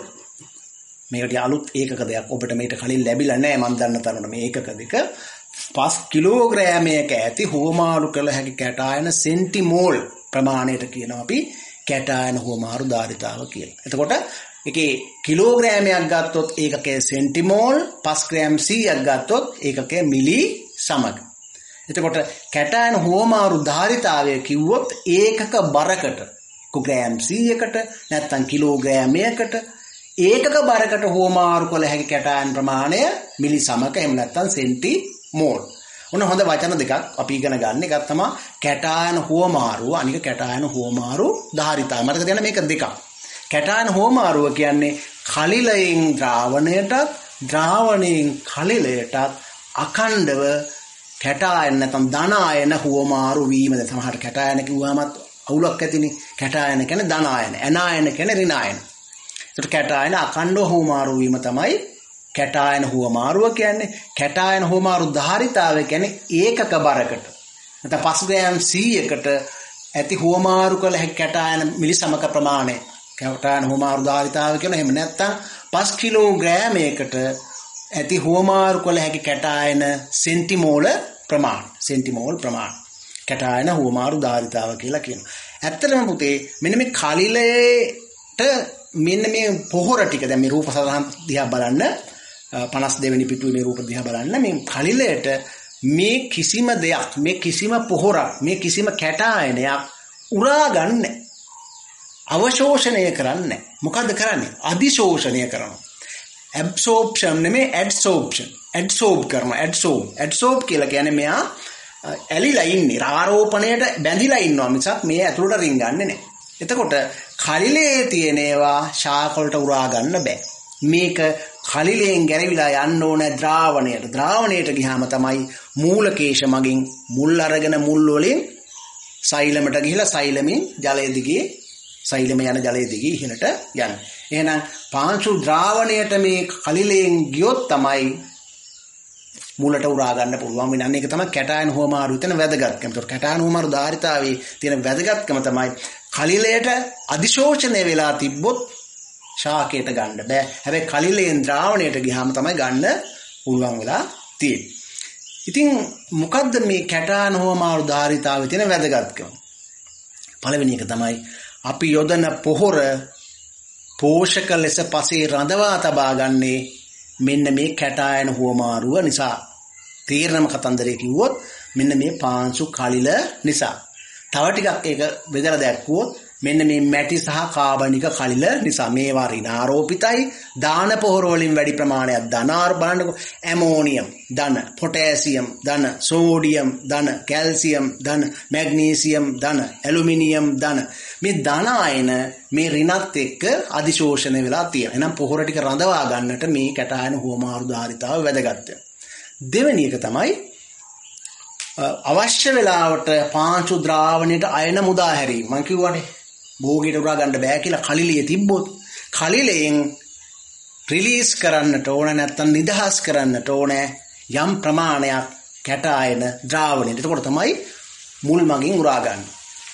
මේකට අලුත් ඒකක දෙයක් ඔබට මේකට කලින් ලැබිලා නැහැ මම දන්න තරමට. මේ ඒකක දෙක පස් කිලෝග්‍රෑමයක ඇති හුවමාරු කළ හැකි කැටායන සෙන්ටිමෝල් ප්‍රමාණයට කියනවා අපි කැටායන හුවමාරු ධාරිතාව කියලා. එතකොට ඒකේ කිලෝග්‍රෑමයක් ගත්තොත් ඒකකයේ සෙන්ටිමෝල්, පස් ග්‍රෑම් සීයක් ගත්තොත් ඒකකයේ මිලි සමක. එතකොට කැටායන හුවමාරු ධාරිතාවය කිව්වොත් ඒකක බරකට ග්‍රෑම් සීයකට නැත්නම් කිලෝග්‍රෑමයකට ඒකක බරකට හුවමාරු කළ හැකි කැටායන ප්‍රමාණය මිලි සමක එහෙම නැත්නම් සෙන්ටිමෝල්. ඔන්න හොඳ වචන දෙකක් අපි ඉගෙන ගන්න. එකක් තමයි කැටායන හුවමාරුව, අනික කැටායන හුවමාරු ධාරිතාව. මතක තියාගන්න මේක දෙකක්. කැටායන හුවමාරුව කියන්නේ කලිලයෙන් ද්‍රාවණයටත් ද්‍රාවණයෙන් කලිලයටත් අඛණ්ඩව කැටායන නැත්නම් ධනායන හුවමාරු වීමද. සමහර කැටායන කිව්වමත් අවුලක් ඇතිනේ. කැටායන කියන්නේ ධනායන, ඇනායන කියන්නේ ඍණායන. ඒකට කැටායන අඛණ්ඩව හුවමාරු වීම තමයි කැටායන හුවමාරුව කියන්නේ. කැටායන හුවමාරු ධාරිතාවය කියන්නේ ඒකක බරකට නැත්නම් පස් ග්‍රෑම් සීයකට ඇති හුවමාරු කළ හැකි කැටායන මිලිසමක ප්‍රමාණය කැටායන හුවමාරු ධාරිතාවය කියන. එහෙම නැත්නම් පස් කිලෝග්‍රෑමයකට ඇති හුවමාරු කළ හැකි කැටායන සෙන්ටිමෝල ප්‍රමාණය සෙන්ටිමෝල් ප්‍රමාණය කැටායන හුවමාරු ධාරිතාව කියලා කියනවා. ඇත්තටම පුතේ මෙන්න මේ කලිලයට මෙන්න මේ පොහොර ටික දැන් මේ රූප සටහන් දිහා බලන්න පනස් දෙවෙනි පිටුවේ මේ රූප දිහා බලන්න මේ කලිලයට මේ කිසිම දෙයක් මේ කිසිම පොහොරක් මේ කිසිම කැටායනයක් උරා ගන්න අවශෝෂණය කරන්නේ. මොකද්ද කරන්නේ? අධිශෝෂණය කරනවා. ඇබ්සෝප්ෂන් නෙමෙයි ඇඩ්සෝප්ෂන්. ඇඩ්සෝබ් කරනවා. ඇඩ්සෝබ් ඇඩ්සෝබ් කියලා කියන්නේ මෙයා ඇලිලා ඉන්නේ ආරෝපණයට බැඳිලා ඉන්නවා මිසක් මේ ඇතුළට රින්ගන්නේ නැහැ. එතකොට කලිලේ තියෙන ඒවා ශාක වලට උරා ගන්න බෑ. මේක කලිලෙන් ගැරවිලා යන්න ඕන ද්‍රාවණයට. ද්‍රාවණයට ගියාම තමයි මූලකේශ මගින් මුල් අරගෙන මුල් වලින් සෛලමට ගිහිලා සෛලමින් ජලය දිගේ සෛලම යන ජලය දිගේ ඉහළට යන්නේ. එහෙනම් පාංශු ද්‍රාවණයට මේ කලිලෙන් ගියොත් තමයි මුලට උරා ගන්න පුළුවන් වෙන. අන්න ඒක තමයි කැටායන හුවමාරු තියෙන වැදගත්කම. ඒතකොට කැටායන හුවමාරු ධාරිතාවේ තියෙන වැදගත්කම තමයි කලිලයට අධිශෝෂණය වෙලා තිබ්බොත් ශාකයට ගන්න බෑ. හැබැයි කලිලෙන් ද්‍රාවණයට ගියාම තමයි ගන්න පුළුවන් වෙලා තියෙන්නේ. ඉතින් මොකද්ද මේ කැටායන හුවමාරු ධාරිතාවේ තියෙන වැදගත්කම? පළවෙනි එක තමයි අපි යොදන පොහොර පෝෂක ලෙස පසේ රඳවා තබා ගන්නේ මෙන්න මේ කැටායන හුවමාරුව නිසා. තීරණම කතන්දරේ කිව්වොත් මෙන්න මේ පාංශු කලිල නිසා. තව ටිකක් ඒක බෙදලා දැක්කුවොත් මෙන්න මේ මැටි සහ කාබනික කලිල නිසා. මේවා ඍණාරෝපිතයි. දාන පොහොර වලින් වැඩි ප්‍රමාණයක් ධනාර බලන්නකො. ඇමෝනියම් ධන, පොටෑසියම් ධන, සෝඩියම් ධන, කැල්සියම් ධන, මැග්නීසියම් ධන, ඇලුමිනියම් ධන. මේ ධන අයන මේ ඍණත් එක්ක අධිශෝෂණය වෙලා තියෙනවා. එහෙනම් පොහොර ටික රඳවා ගන්නට මේ කැටායන හුවමාරු ධාරිතාව වැදගත්. දෙවෙනි එක තමයි අවශ්‍ය වෙලාවට පාංශු ද්‍රාවණයට අයන මුදා හැරීම. මම කිව්වනේ භෝගයට උරා ගන්න බෑ කියලා. කලිලිය තිබ්බොත් කලිලයෙන් රිලීස් කරන්නට ඕන නැත්නම් නිදහස් කරන්නට ඕන යම් ප්‍රමාණයක් කැටායන ද්‍රාවණයට. එතකොට තමයි මුල් මගින් උරා ගන්න.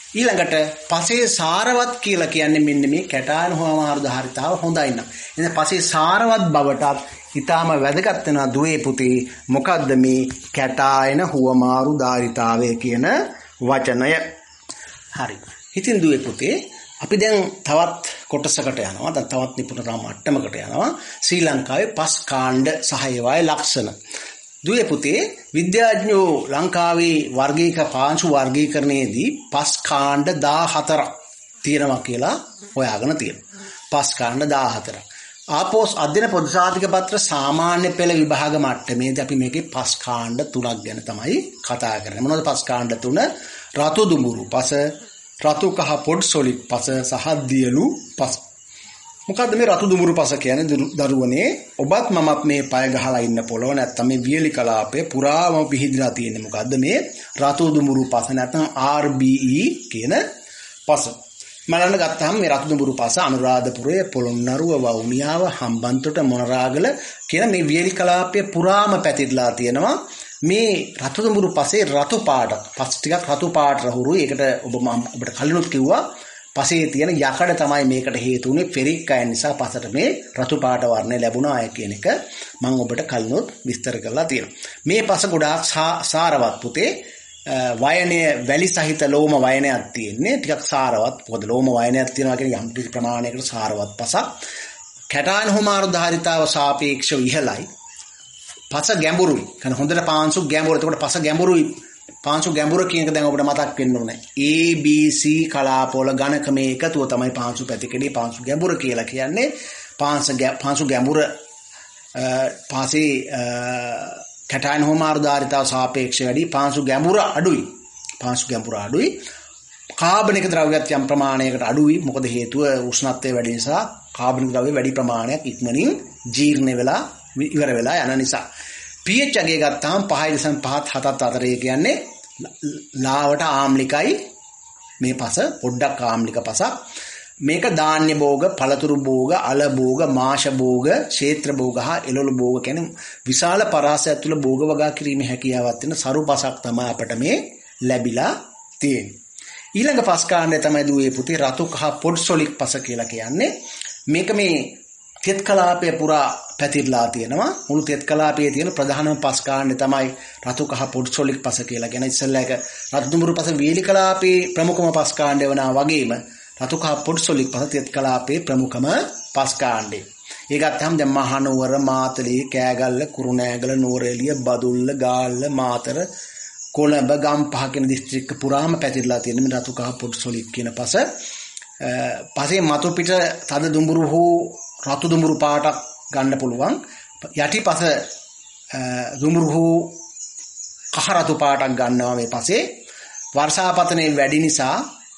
ඊළඟට පසේ සාරවත් කියලා කියන්නේ මෙන්න මේ කැටායන හුවමාරු ධාරිතාව හොඳයි නම්. එහෙනම් පසේ සාරවත් බවටත් ඊටාම වැදගත් වෙනවා දුවේ පුතේ. මොකද්ද මේ කැටායන හුවමාරු ධාරිතාවය කියන වචනය? හරි. ඉතින් දුවේ පුතේ අපි දැන් තවත් කොටසකට යනවා. දැන් තවත් නිපුණතා මට්ටමකට යනවා. ශ්‍රී ලංකාවේ පස් කාණ්ඩ සහ ඒවායේ ලක්ෂණ. දුවේ පුතේ විද්‍යාඥයෝ ලංකාවේ වර්ගීක පාංශු වර්ගීකරණයේදී පස් කාණ්ඩ දාහතරක් තියෙනවා කියලා හොයාගෙන තියෙනවා. පස් කාණ්ඩ දාහතරක්. ආපෝස් අධ්‍යයන පොදු සාධක පත්‍ර සාමාන්‍ය පෙළ විභාග මට්ටමේදී අපි මේකේ පස් කාණ්ඩ තුනක් ගැන තමයි කතා කරන්නේ. මොනවද පස් කාණ්ඩ තුන? රතු දුඹුරු පස, රතු කහ පොඩ් සොලිඩ් පස සහ දියලු පස. මොකද්ද මේ රතු දුඹුරු පස කියන්නේ? දරුවනේ ඔබත් මමත් මේ පය ගහලා ඉන්න පොළොව නැත්තම් මේ වියලි කලාපේ පුරාම පිහිදලා තියෙන්නේ මොකද්ද මේ රතු දුඹුරු පස නැත්නම් ආර් බී ඊ කියන පස. මලන්න ගත්තාම මේ රතු දුඹුරු පස අනුරාධපුරයේ පොළොන්නරුව වවුනියාව හම්බන්තොට මොනරාගල කියන මේ වියලි කලාපයේ පුරාම පැතිරලා තියෙනවා. මේ රතු දුඹුරු පසේ රතු පාට පස් ටිකක් රතු පාට රහුරුයි. ඒකට ඔබ මම ඔබට කලිනුත් කිව්වා පසේ තියෙන යකඩ තමයි මේකට හේතු වුනේ. ෆෙරික් අයන් නිසා පසට මේ රතු පාට වර්ණය ලැබුණා කියන එක මම ඔබට කලිනුත් විස්තර කරලා තියෙනවා. මේ පස ගොඩාක් සාරවත් පුතේ. වයනය වැලි සහිත ලෝම වයනයක් තියෙන්නේ. ටිකක් සාරවත්. මොකද ලෝම වයනයක් තියෙනවා කියන්නේ යම් කිසි ප්‍රමාණයකට සාරවත් පසක්. කැටායන හුවමාරු ධාරිතාව සාපේක්ෂව ඉහළයි. පස ගැඹුරුයි. يعني හොඳට පාංශු ගැඹුරු. එතකොට පස ගැඹුරුයි. පාංශු ගැඹුර කියන එක දැන් ඔබට මතක් වෙන්න ඕනේ. A B C කලාපවල ඝනකමේ එකතුව තමයි පාංශු පැතිකඩේ පාංශු ගැඹුර කියලා කියන්නේ. පාංශ පාංශු ගැඹුර පාසේ කැටායන හුවමාරු ධාරිතාව සාපේක්ෂව වැඩි. පාංශු ගැඹුර අඩුයි. පාංශු ගැඹුර අඩුයි. කාබනික ද්‍රව්‍යත් යම් ප්‍රමාණයකට අඩුයි. මොකද හේතුව උෂ්ණත්වය වැඩි නිසා කාබනික ද්‍රව්‍ය වැඩි ප්‍රමාණයක් ඉක්මනින් ජීර්ණ වෙලා ඉවර වෙලා යන නිසා. pH අගය ගත්තාම පහයි දශම පහත් හතත් අතරේ කියන්නේ ලාවට ආම්ලිකයි. මේ පස පොඩ්ඩක් ආම්ලික පසක්. මේක ධාන්‍ය භෝග, පළතුරු භෝග, අල භෝග, මාෂ භෝග, ක්ෂේත්‍ර භෝග හා එළවලු භෝග කියන්නේ විශාල පරාසය තුළ භෝග වගා කිරීමේ හැකියාවක් තියෙන සරු පසක් තමයි අපිට මේ ලැබිලා තියෙන්නේ. ඊළඟ පස් කාණ්ඩය තමයි දුවේ පුතේ රතු කහ පොඩ් සොලිඩ් පස කියලා කියන්නේ. මේක මේ තෙත් කලාපය පුරා පැතිරලා තියෙනවා. මුළු තෙත් කලාපයේ තියෙන ප්‍රධානම පස් කාණ්ඩය තමයි රතු කහ පොඩ් සොලිඩ් පස කියලා. කියන ඉස්සෙල්ලා එක රතු දුඹුරු පස වේලි කලාපයේ ප්‍රමුඛම පස් කාණ්ඩය වනා වගේම රතු කහ පොඩ් සොලිඩ් පස තෙත් කලාපයේ ප්‍රමුඛම පස් කාණ්ඩය. ඒ ගත්තාම දැන් මහනුවර, මාතලේ, කෑගල්ල, කුරුණෑගල, නුවරඑළිය, බදුල්ල, ගාල්ල, මාතර, කොළඹ, ගම්පහ කියන දිස්ත්‍රික්ක පුරාම පැතිරලා තියෙන මේ රතු කහ පොඩ් සොලිඩ් කියන පස. පසේ මතු පිට තද දුඹුරු හෝ රතු දුඹුරු පාටක් ගන්න පුළුවන්. යටිපස දුඹුරු හෝ කහ රතු පාටක් ගන්නවා මේ පසේ. වර්ෂාපතනයේ වැඩි නිසා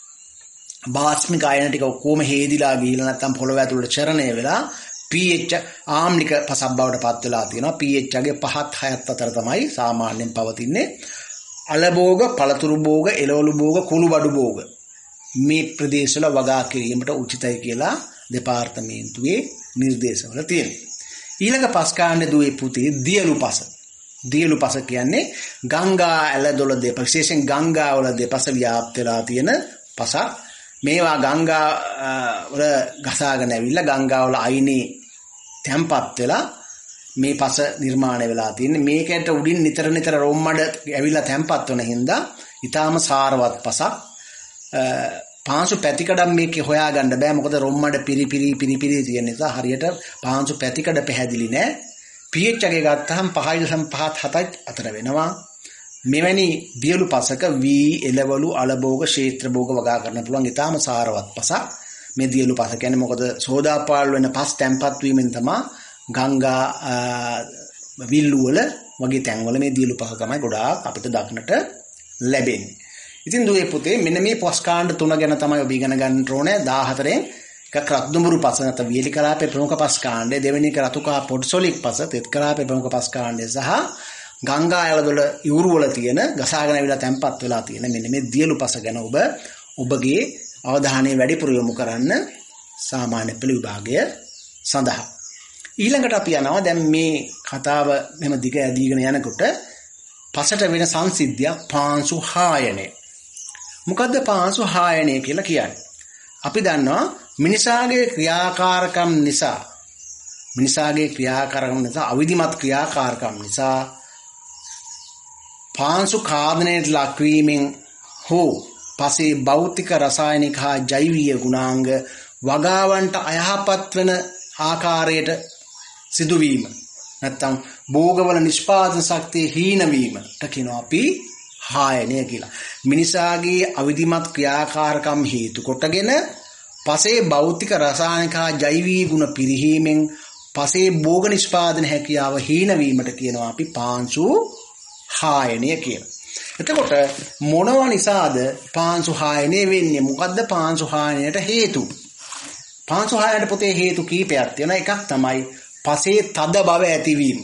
බාස්මික අයන ටික ඔක්කොම හේදිලා ගිහිල්ලා නැත්තම් පොළොව ඇතුළට චරණය වෙලා pH ආම්ලික පසක් බවට පත් වෙලා තියෙනවා. pH අගේ පහත් හයත් අතර තමයි සාමාන්‍යයෙන් පවතින්නේ. අල භෝග, පළතුරු භෝග, එළවලු භෝග, කුණු බඩු භෝග මේ ප්‍රදේශවල වගා කිරීමට උචිතයි කියලා දෙපාර්තමේන්තුවේ නිර්දේශවල තියෙනවා. ඊළඟ පස් කාණ්ඩය දුවේ පුතේ දියලු පස. දියලු පස කියන්නේ ගංගා ඇලදොල දෙපස, විශේෂයෙන් ගංගා වල දෙපස ව්‍යාප්ත වෙලා තියෙන පසක්. මේවා ගංගා වල ගසාගෙන ඇවිල්ලා ගංගා වල අයිනේ තැම්පත් වෙලා මේ පස නිර්මාණය වෙලා තියෙන්නේ. මේකට උඩින් නිතර නිතර රොම්මඩ ඇවිල්ලා තැම්පත් වෙන හින්දා ඊටාම සාරවත් පසක්. පාංශු පැතිකඩම් මේකේ හොයාගන්න බෑ. මොකද රොම්මඩ පිරි පිරි පිරි පිරි තියෙන නිසා හරියට පාංශු පැතිකඩ පැහැදිලි නෑ. pH එක ගත්තාම පහයි දශම පහත් හතයි අතර වෙනවා. මෙවැනි දියලු පසක වී, එළවලු, අලභෝග, ක්ෂේත්‍ර භෝග වගා කරන්න පුළුවන් ඊටාම සාරවත් පසක්. මේ දියලු පස කියන්නේ මොකද සෝදාපාල් වෙන පස් තැම්පත් වීමෙන් තමයි ගංගා විල්ලු වල වගේ තැන්වල මේ දියලු පස තමයි ගොඩාක් අපිට දක්නට ලැබෙන්නේ. ඉතින් දුවේ පුතේ මෙන්න මේ පස් කාණ්ඩ තුන ගැන තමයි ඔබ ඉගෙන ගන්න ඕනේ. දාහතරෙන් එකක් රතු දුඹුරු පස නැත්නම් වියලි කලාපයේ ප්‍රමුඛ පස් කාණ්ඩය, දෙවෙනි එක රතු කහ පොඩ් සොලිඩ් පස තෙත් කලාපයේ ප්‍රමුඛ පස් කාණ්ඩය සහ ගංගා ඇලදොල ඉවුරු වල තියෙන ගසාගෙන අවිලා තැම්පත් වෙලා තියෙන මෙන්න මේ දියලු පස ගැන ඔබ ඔබගේ අවධානය වැඩිපුර යොමු කරන්න සාමාන්‍ය පෙළ විභාගය සඳහා. ඊළඟට අපි යනවා දැන් මේ කතාව මෙහෙම දිග ඇදීගෙන යනකොට පසට වෙන සංසිද්ධියක් පාංශු හායනය. මොකද්ද පාංශු හායනය කියලා කියන්නේ? අපි දන්නවා මිනිසාගේ ක්‍රියාකාරකම් නිසා මිනිසාගේ ක්‍රියාකාරකම් නිසා අවිධිමත් ක්‍රියාකාරකම් නිසා පාංශු කාදනයට ලක්වීමෙන් හෝ පසේ භෞතික රසායනික හා ජෛවීය ගුණාංග වගාවන්ට අයහපත් වෙන ආකාරයට සිදුවීම නැත්නම් භෝගවල නිෂ්පාදන ශක්තිය හීන වීමට කියනවා අපි හායනය කියලා. මිනිසාගේ අවිධිමත් ක්‍රියාකාරකම් හේතු කොටගෙන පසේ භෞතික රසායනික හා ජෛවීය ගුණ පිරිහීමෙන් පසේ භෝග නිෂ්පාදන හැකියාව හීන වීමට කියනවා අපි පාංශු හායනය කියලා. එතකොට මොනවා නිසාද පාංශු හායනය වෙන්නේ? මොකද්ද පාංශු හායනයට හේතු? පාංශු හායනයට පොතේ හේතු කීපයක් තියෙනවා. එකක් තමයි පසේ තද බව ඇතිවීම.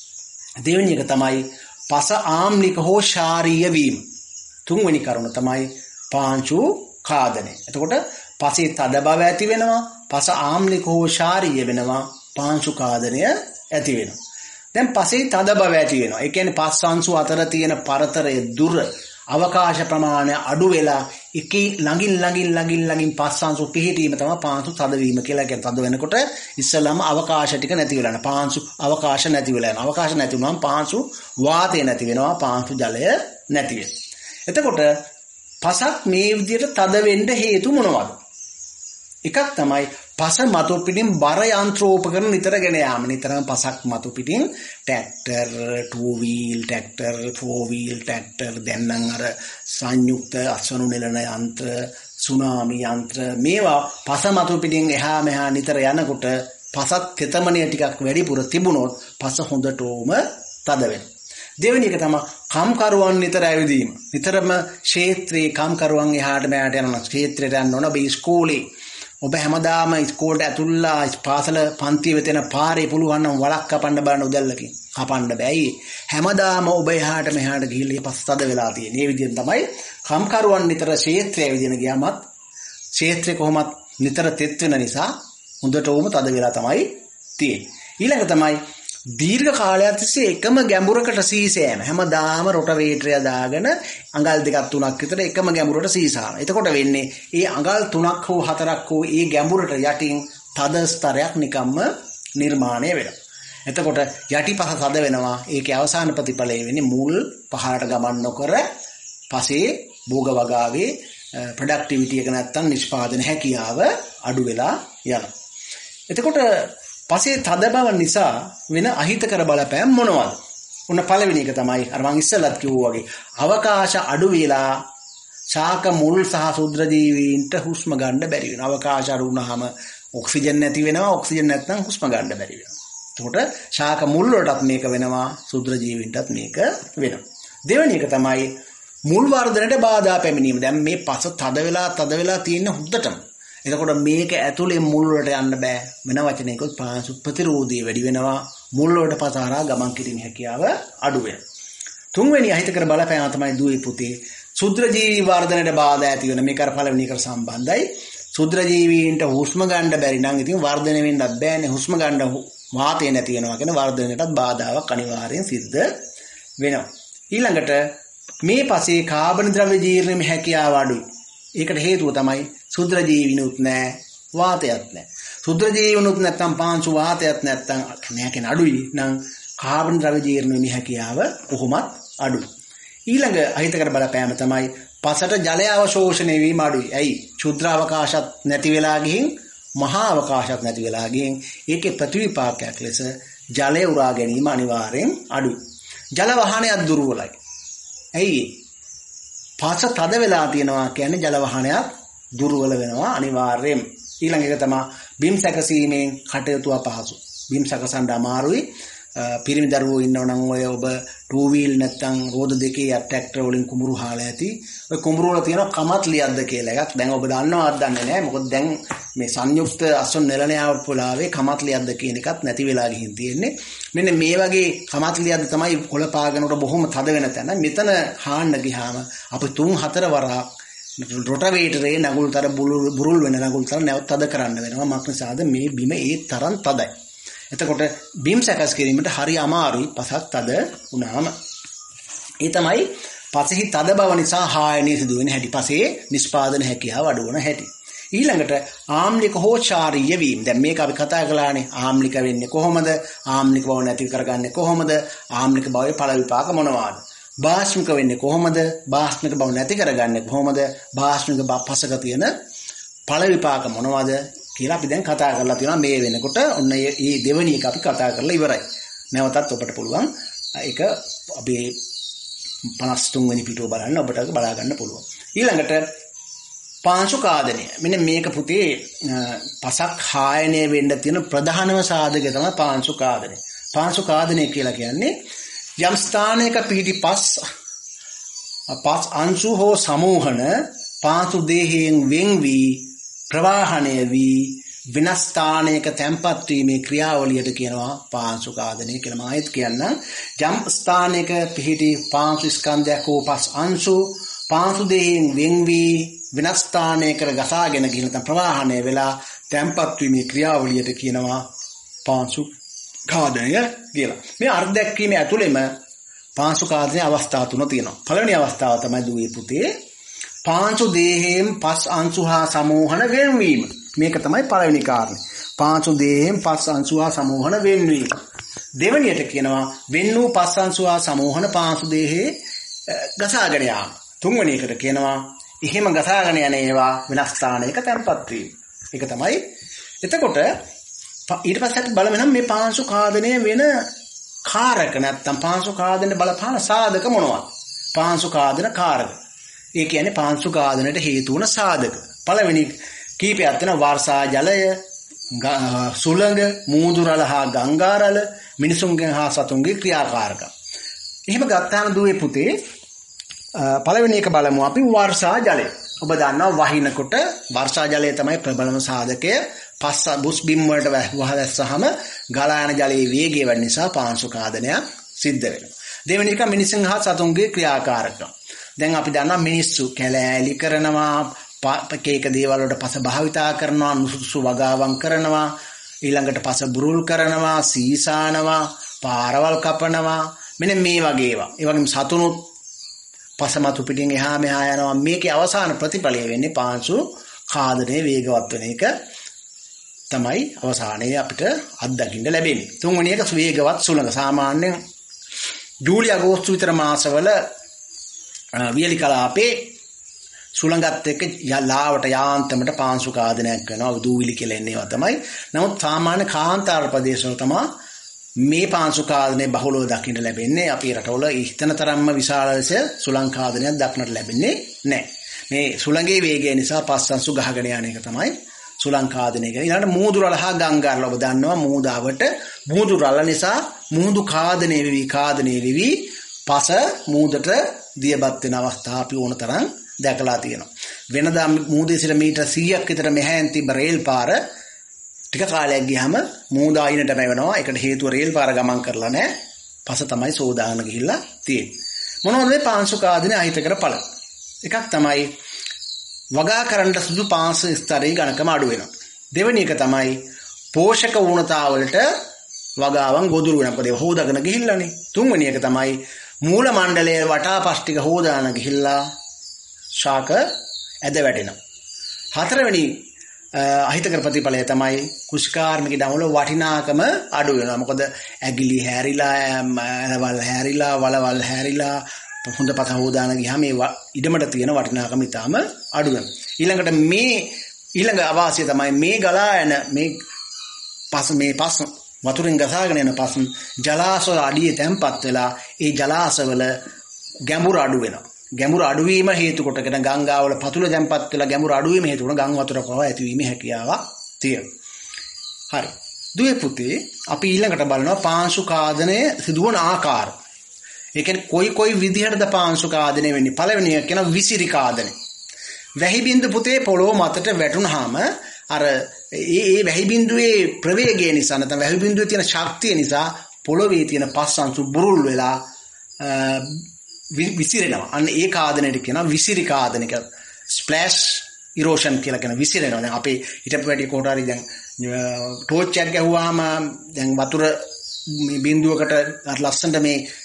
දෙවෙනි එක තමයි පස ආම්ලික හෝ ශාරීය වීම. තුන්වෙනි කරුණ තමයි පාංශු කාදනය. එතකොට පසේ තද බව ඇති වෙනවා, පස ආම්ලික හෝ ශාරීය වෙනවා, පාංශු කාදනය ඇති වෙනවා. දැන් පසේ තද බව ඇති වෙනවා. ඒ කියන්නේ පස් අංශු අතර තියෙන පරතරය දුර අවකාශ ප්‍රමාණය අඩු වෙලා එකී ළඟින් ළඟින් ළඟින් ළඟින් පස් අංශු පිහිටීම තමයි පාංශු තද වීම කියලා කියන්නේ. තද වෙනකොට ඉස්සෙල්ලාම අවකාශ ටික නැති වෙලා යන පාංශු අවකාශ නැති වෙලා යන. අවකාශ නැති වුණාම පාංශු වාතය නැති වෙනවා, පාංශු ජලය නැති වෙනවා. එතකොට පසක් මේ විදිහට තද වෙන්න හේතු මොනවද? එකක් තමයි පස මතු පිටින් බර යන්ත්‍රෝපකරණ නිතර ගෙන යාම. නිතරම පසක් මතු පිටින් tractor, two wheel tractor, four wheel tractor, දැන් නම් අර සංයුක්ත අස්වනු නෙලන යන්ත්‍ර, සුනාමි යන්ත්‍ර, මේවා පස මතු පිටින් එහා මෙහා නිතර යනකොට පසත් තෙතමනය ටිකක් වැඩිපුර තිබුණොත් පස හොඳටම තද වෙනවා. දෙවෙනි එක තමයි කම්කරුවන් නිතර ඇවිදීම. නිතරම ක්ෂේත්‍රයේ කම්කරුවන් එහාට මෙහාට යනවා. ක්ෂේත්‍රයට යන්න ඕන. ඔබ ඉස්කෝලේ ඔබ හැමදාම ඉස්කෝලේට ඇතුල්ලා පාසල පන්තිය වෙත යන පාරේ පුළුවන් නම් වලක් කපන්න බලන්න උදැල්ලකින්. කපන්න බෑයි. හැමදාම ඔබ එහාට මෙහාට ගිහිල්ලා පස් තද වෙලා තියෙන. මේ විදිහෙන් තමයි කම්කරුවන් නිතර ක්ෂේත්‍රයේ ඇවිදින ගියාමත් ක්ෂේත්‍රේ කොහොමත් නිතර තෙත් වෙන නිසා හොඳටම තද වෙලා තමයි තියෙන්නේ. ඊළඟ තමයි දීර්ඝ කාලයක් තිස්සේ එකම ගැඹුරකට සීසෑම. හැමදාම රොටවේටරය දාගෙන අඟල් දෙකක් තුනක් විතර එකම ගැඹුරට සීසාන. එතකොට වෙන්නේ ඒ අඟල් තුනක් හෝ හතරක් හෝ ඒ ගැඹුරට යටින් තද ස්තරයක් නිකම්ම නිර්මාණය වෙනවා. එතකොට යටිපස තද වෙනවා. ඒකේ අවසාන ප්‍රතිඵලය වෙන්නේ මුල් පහළට ගමන් නොකර පසේ භෝග වගාවේ ප්‍රොඩක්ටිවිටි එක නැත්තම් නිෂ්පාදන හැකියාව අඩු වෙලා යනවා. එතකොට පසේ තද බව නිසා වෙන අහිතකර බලපෑම් මොනවද? උන්න පළවෙනි එක තමයි අර මං ඉස්සෙල්ලත් කිව්වා වගේ අවකාශ අඩු වෙලා ශාක මුල් සහ ශුද්‍ර ජීවීන්ට හුස්ම ගන්න බැරි වෙනවා. අවකාශ අඩු වුණාම ඔක්සිජන් නැති වෙනවා. ඔක්සිජන් නැත්නම් හුස්ම ගන්න බැරි වෙනවා. එතකොට ශාක මුල් වලටත් මේක වෙනවා, ශුද්‍ර ජීවීන්ටත් මේක වෙනවා. දෙවෙනි එක තමයි මුල් වර්ධනයට බාධා පැමිණීම. දැන් මේ පස තද වෙලා තද වෙලා තියෙන හොද්දටම. එතකොට මේක ඇතුලේ මුල් වලට යන්න බෑ. වෙන වචනයකින් පාංශු ප්‍රතිරෝධය වැඩි වෙනවා. මුල් වලට පසහරා ගමන් කිරීම හැකියාව අඩු වෙනවා. තුන්වෙනි අහිතකර බලපෑම තමයි දුවේ පුතේ ශුද්‍ර ජීවී වර්ධනයට බාධා ඇති වෙන. මේක අර පළවෙනි එකට සම්බන්ධයි. ශුද්‍ර ජීවීන්ට හුස්ම ගන්න බැරි නම් ඉතින් වර්ධනය වෙන්නත් බෑනේ. හුස්ම ගන්න වාතය නැති වෙනවා කියන වර්ධනයටත් බාධාවක් අනිවාර්යෙන් සිද්ධ වෙනවා. ඊළඟට මේ පසේ කාබන් ද්‍රව්‍ය ජීර්ණයේ හැකියාව අඩුයි. ඒකට හේතුව තමයි ශුද්‍ර ජීවිනුත් නැහැ, වාතයත් නැහැ. ශුද්‍ර ජීවිනුත් නැත්තම් පාංශු වාතයත් නැත්තම් නැකෙන අඩුයි නම් කාබන් ද්‍රව්‍ය ජීර්ණයේ හැකියාව කොහොමත් අඩුයි. ඊළඟ අහිතකර බලපෑම තමයි පසට ජලය අවශෝෂණය වීම අඩුයි. ඇයි? ක්ෂුද්‍ර අවකාශත් නැති වෙලා ගිහින් මහා අවකාශත් නැති වෙලා ගිහින් ඒකේ ප්‍රතිවිපාකයක් ලෙස ජලය උරා ගැනීම අනිවාර්යෙන් අඩුයි. ජල වහනයක් දුර්වලයි. ඇයි? පස තද වෙලා තියෙනවා කියන්නේ ජල වහනයක් දුර්වල වෙනවා අනිවාර්යෙන්. ඊළඟ එක තමයි බිම් සැකසීමෙන් කටයුතු අපහසු. බිම් සැකසන්න අමාරුයි. පිරිමි දරුවෝ ඉන්නව නම් ඔය ඔබ ටූ වීල් නැත්තම් රෝද දෙකේ ට්‍රැක්ටර් වලින් කුඹුරු හාලා ඇති. ඔය කුඹුරු වල තියෙන කමත්ලියක්ද කියලා එකක්. දැන් ඔබ දන්නවද දන්නේ නැහැ. මොකද දැන් මේ සංයුක්ත අස්වැන්න නෙළණයාව පොළාවේ කමත්ලියක්ද කියන එකත් නැති වෙලා ගිහින් තියෙන්නේ. මෙන්න මේ වගේ කමත්ලියක්ද තමයි කොළ පාගනකොට බොහොම තද වෙන තැන. මෙතන හාන්න ගියාම අපි තුන් හතර වරක් රොටවේටරේ නගුල්තර බුරුල් වෙන නගුල්තර නැවත තද කරන්න වෙනවා. මක් නිසාද මේ බිම ඒ තරම් තදයි. එතකොට බිම් සැකස් කිරීමට හරි අමාරුයි පසක් තද වුණාම. ඒ තමයි පසෙහි තද බව නිසා හායනය සිදු වෙන හැටි. පසේ නිෂ්පාදන හැකියාව අඩු වෙන හැටි. ඊළඟට ආම්ලික හෝ ඡාරීය වීම. දැන් මේක අපි කතා කළානේ. ආම්ලික වෙන්නේ කොහොමද? ආම්ලික බව නැති කරගන්නේ කොහොමද? ආම්ලික බවේ ඵල විපාක මොනවාද? බාෂ්මික වෙන්නේ කොහොමද? බාෂ්මික බව නැති කරගන්නේ කොහොමද? බාෂ්මික බව පසක තියෙන ඵල විපාක මොනවාද කියලා අපි දැන් කතා කරලා තියෙනවා. මේ වෙනකොට ඔන්න මේ දෙවෙනි එක අපි කතා කරලා ඉවරයි. නැවතත් ඔබට පුළුවන් ඒක අපි පනස් තුන් වෙනි පිටුව බලන්න ඔබට බලා ගන්න පුළුවන්. ඊළඟට පාංශුකාදනය. මෙන්න මේක පුතේ පසක් හායනය වෙන්න තියෙන ප්‍රධානම සාධකය තමයි පාංශුකාදනය. පාංශුකාදනය කියලා කියන්නේ යම් ස්ථානයක පිහිටි පස් පස් අංශු හෝ සමූහන පාංශු දේහයෙන් වෙන් වී ප්‍රවාහණය වී වෙනස් ස්ථානයක තැන්පත් වීමේ ක්‍රියාවලියට කියනවා පාංශුකාදනය කියලා. මම ආයෙත් කියන්නම්. යම් ස්ථානයක පිහිටි පාංශු ස්කන්ධයක් හෝ පස් අංශු පාංශු දේහයෙන් වෙන් වී වෙනස් ස්ථානයකට ගසාගෙන ගිහින් නැත්නම් ප්‍රවාහණය වෙලා තැන්පත් වීමේ ක්‍රියාවලියට කියනවා පාංශුකාදනය කියලා. මේ අර්ථ දැක්වීමේ ඇතුළෙම පාංශුකාදනයේ අවස්ථා තුන තියෙනවා. පළවෙනි අවස්ථාව තමයි දුවේ පුතේ පාංශු දේහයෙන් පස් අංශු හා සමූහන වෙන්වීම. මේක තමයි පළවෙනි කාරණේ. පාංශු දේහයෙන් පස් අංශු හා සමූහන වෙන්වීම. දෙවෙනියට කියනවා වෙන් වූ පස් අංශු හා සමූහන පාංශු දේහේ ගසාගෙන යාම. තුන්වෙනි එකට කියනවා එහෙම ගසාගෙන යන ඒවා වෙනස් ස්ථානයක තැන්පත් වීම. ඒක තමයි. එතකොට ඊට පස්සේ අපි බලමු මේ පාංශුකාදනය වෙන කාරක නැත්නම් පාංශුකාදනයේ බලපාන සාධක මොනවද? පාංශුකාදන කාරක. ඒ කියන්නේ පාංශුකාදනයට හේතු වන සාධක. පළවෙනි කීපයක් තියෙනවා වර්ෂා ජලය, සුළඟ, මූදුරල හා ගංගාරල, මිනිසුන්ගේ හා සතුන්ගේ ක්‍රියාකාරකම්. එහෙම ගත්තාම දුවේ පුතේ පළවෙනි එක බලමු අපි වර්ෂා ජලය. ඔබ දන්නවා වහිනකොට වර්ෂා ජලය තමයි ප්‍රබලම සාධකය. පස්ස බුස් බිම් වලට වහවැස්සහම ගලා යන ජලයේ වේගය වැඩි නිසා පාංශුකාදනය සිද්ධ වෙනවා. දෙවෙනි එක මිනිසුන් හා සතුන්ගේ ක්‍රියාකාරකම්. දැන් අපි දන්නවා මිනිස්සු කැලෑලි කරනවා, කේක දේවල් වලට පස භාවිතා කරනවා, නුසුසු වගාවන් කරනවා, ඊළඟට පස බුරුල් කරනවා, සීසානවා, පාරවල් කපනවා. මෙන්න මේ වගේ ඒවා. ඒ වගේම සතුනුත් පසමතු පිටින් එහා මෙහා යනවා. මේකේ අවසාන ප්‍රතිඵලය වෙන්නේ පාංශුකාදනයේ වේගවත් වෙන එක තමයි අවසානයේ අපිට අත්දකින්න ලැබෙන්නේ. තුන්වෙනි එක වේගවත් සුළඟ. සාමාන්‍යයෙන් ජූලි අගෝස්තු විතර මාසවල වියලි කලාපේ සුළඟත් එක්ක ලාවට යාන්තමට පාංශුකාදනයක් වෙනවා. දූවිලි කියලා එන්නේ ඒවා තමයි. නමුත් සාමාන්‍ය කාන්තාර ප්‍රදේශවල තමයි මේ පාංශුකාදනයේ බහුලව දකින්න ලැබෙන්නේ. අපේ රටවල හිතන තරම්ම විශාල ලෙස සුළංකාදනයක් දක්නට ලැබෙන්නේ නැහැ. මේ සුළඟේ වේගය නිසා පස් අංශු ගහගෙන යන එක තමයි සුළංකාදනය කියන්නේ. ඊළඟට මූදුරල හා ගංගාරල. ඔබ දන්නවා මූදාවට මූදුරල නිසා මූදු කාදනය වෙවි කාදනය වෙවි පස මූදට දියබත් වෙන අවස්ථා අපි ඕන තරම් දැකලා තියෙනවා. වෙනදා මූදේ සිට මීටර් සීයක් විතර මෙහෙන් තිබ්බ රේල් පාර ටික කාලයක් ගියාම මූද අයිනට පැවෙනවා. ඒකට හේතුව රේල් පාර ගමන් කරලා නැහැ. පස තමයි සෝදාගෙන ගිහිල්ලා තියෙන්නේ. මොනවද මේ පාංශුකාදනයේ අහිතකර ඵල? එකක් තමයි වගා කරන්න සුදු පාංශ ස්තරයේ ගණකම අඩු වෙනවා. දෙවෙනි එක තමයි පෝෂක වුණතාවලට වගාවන් ගොදුරු වෙනවා. මොකද ඒක හොදාගෙන ගිහිල්ලානේ. තුන්වෙනි එක තමයි මූල මණ්ඩලයේ වටාපස් ටික හොදාන ගිහිල්ලා ශාක ඇද වැටෙනවා. හතරවෙනි අහිතකර ප්‍රතිඵලය තමයි කුෂ්කාර්මික දමවල වටිනාකම අඩු වෙනවා. මොකද ඇගිලි හැරිලා, ඇලවල් හැරිලා, වලවල් හැරිලා හොඳ පත හොදාන ගියාම මේ ඉඩමට තියෙන වටිනාකම ඊටාම අඩු වෙනවා. ඊළඟට මේ ඊළඟ අවාසිය තමයි මේ ගලා යන මේ පස් මේ පස් වතුරෙන් ගසාගෙන යන පස් ජලාශවල අඩියේ තැම්පත් වෙලා ඒ ජලාශවල ගැඹුර අඩු වෙනවා. ගැඹුර අඩුවීම හේතු කොටගෙන ගංගාවල පතුල තැම්පත් වෙලා ගැඹුර අඩුවීම හේතු කොට ගම් වතුර ප්‍රවාහ ඇතිවීමේ හැකියාවක් තියෙනවා. හරි. දුවේ පුතේ අපි ඊළඟට බලනවා පාංශුකාදනය සිදුවන ආකාර. ඒ කියන්නේ කොයි කොයි විදිහටද පාංශුකාදනය වෙන්නේ? පළවෙනි එක කියන විසිරිකාදනය. වැහි බින්දු පුතේ පොළොව මතට වැටුනහම අර ඒ ඒ වැහි බින්දුවේ ප්‍රවේගය නිසා නැත්නම් වැහි බින්දුවේ තියෙන ශක්තිය නිසා පොළොවේ තියෙන පස් අංශු බුරුල් වෙලා විසිරෙනවා. අන්න ඒ කාදනයට කියනවා විසිරිකාදනය කියලා. ස්ප්ලෑෂ් ඉරෝෂන් කියලා කියන විසිරෙනවා. දැන් අපේ ඊට වැඩි කොට හරි දැන් ටෝච් එකක් ගැහුවාම දැන් වතුර මේ බින්දුවකට අර ලස්සනට මේ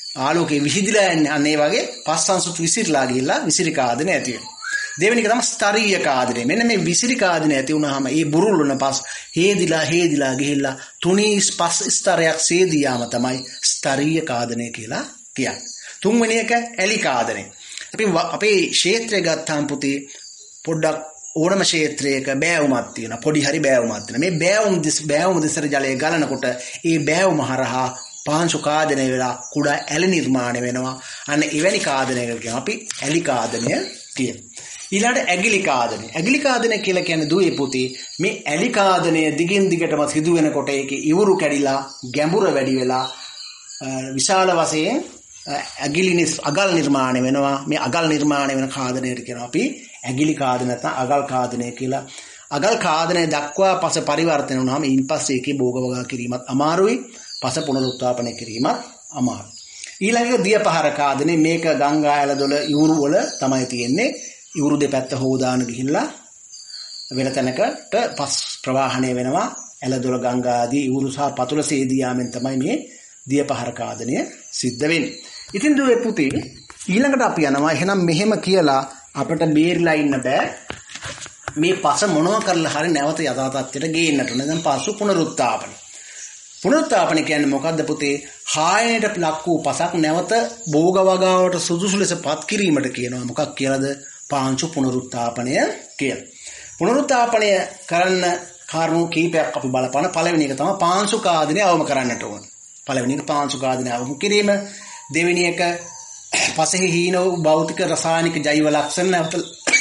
ආලෝකේ විහිදිලා යන්නේ අන්න ඒ වගේ පස් අංශුත් විසිරලා ගිහිල්ලා විසිරි කාදනය ඇති වෙනවා. දෙවෙනි එක තමයි ස්තරීය කාදනය. මෙන්න මේ විසිරි කාදනය ඇති වුණාම ඒ බුරුල් වුණ පස් හේදිලා හේදිලා ගිහිල්ලා තුනී පස් ස්තරයක් සේදී යාම තමයි ස්තරීය කාදනය කියලා කියන්නේ. තුන්වෙනි එක ඇලි කාදනය. අපි අපේ ක්ෂේත්‍රය ගත්තාම පුතේ පොඩ්ඩක් ඕනම ක්ෂේත්‍රයක බෑවුමක් තියෙනවා. පොඩි හරි බෑවුමක් තියෙනවා. මේ බෑවුම් දිස් බෑවුම දිසට ජලය ගලනකොට ඒ බෑවුම හරහා පාංශු කාදනය වෙලා කුඩා ඇලි නිර්මාණය වෙනවා. අන්න එවැනි කාදනයකට කියනවා අපි ඇලි කාදනය කියනවා. ඊළඟට ඇගිලි කාදනය. ඇගිලි කාදනය කියලා කියන්නේ දුවේ පුතේ මේ ඇලි කාදනය දිගින් දිගටම සිදු වෙනකොට ඒකේ ඉවුරු කැඩිලා ගැඹුර වැඩි වෙලා විශාල වශයෙන් ඇගිලි අගල් නිර්මාණය වෙනවා. මේ අගල් නිර්මාණය වෙන කාදනයට කියනවා අපි ඇගිලි කාදනය නැත්නම් අගල් කාදනය කියලා. අගල් කාදනය දක්වා පස පරිවර්තන වුණාම ඊන්පස්සේ ඒකේ භෝග වගා කිරීමත් අමාරුයි. පස පුනරුත්ථාපනය කිරීමත් අමාරුයි. ඊළඟ දියපහර කාදනය මේක ගංගා ඇලදොල ඉවුරු වල තමයි තියෙන්නේ. ඉවුරු දෙපැත්ත හොදාන ගිහිල්ලා වෙන තැනකට පස් ප්‍රවාහණය වෙනවා. ඇලදොල ගංගා ආදී ඉවුරු සහ පතුල සේදී යාමෙන් තමයි මේ දියපහර කාදනය සිද්ධ වෙන්නේ. ඉතින් දුවේ පුතේ ඊළඟට අපි යනවා එහෙනම් මෙහෙම කියලා අපිට බේරිලා ඉන්න බෑ. මේ පස මොනවා කරලා හරි නැවත යථා තත්ත්වයට ගේන්නට ඕන. දැන් පසු පුනරුත්ථාපන. පුනරුත්ථාපන කියන්නේ මොකද්ද පුතේ? හායනයට ලක් වූ පසක් නැවත භෝග වගාවට සුදුසු ලෙස පත් කිරීමට කියනවා. මොකක් කියලාද? පාංශු පුනරුත්ථාපනය කියලා. පුනරුත්ථාපනය කරන්න කාරණු කීපයක් අපි බලපාන. පළවෙනි එක තමයි පාංශු කාදනය අවම කරන්නට ඕන. පළවෙනි එක පාංශු කාදනය අවම කිරීම. දෙවෙනි එක පසෙහි හීන වූ භෞතික රසායනික ජෛව ලක්ෂණ නැවත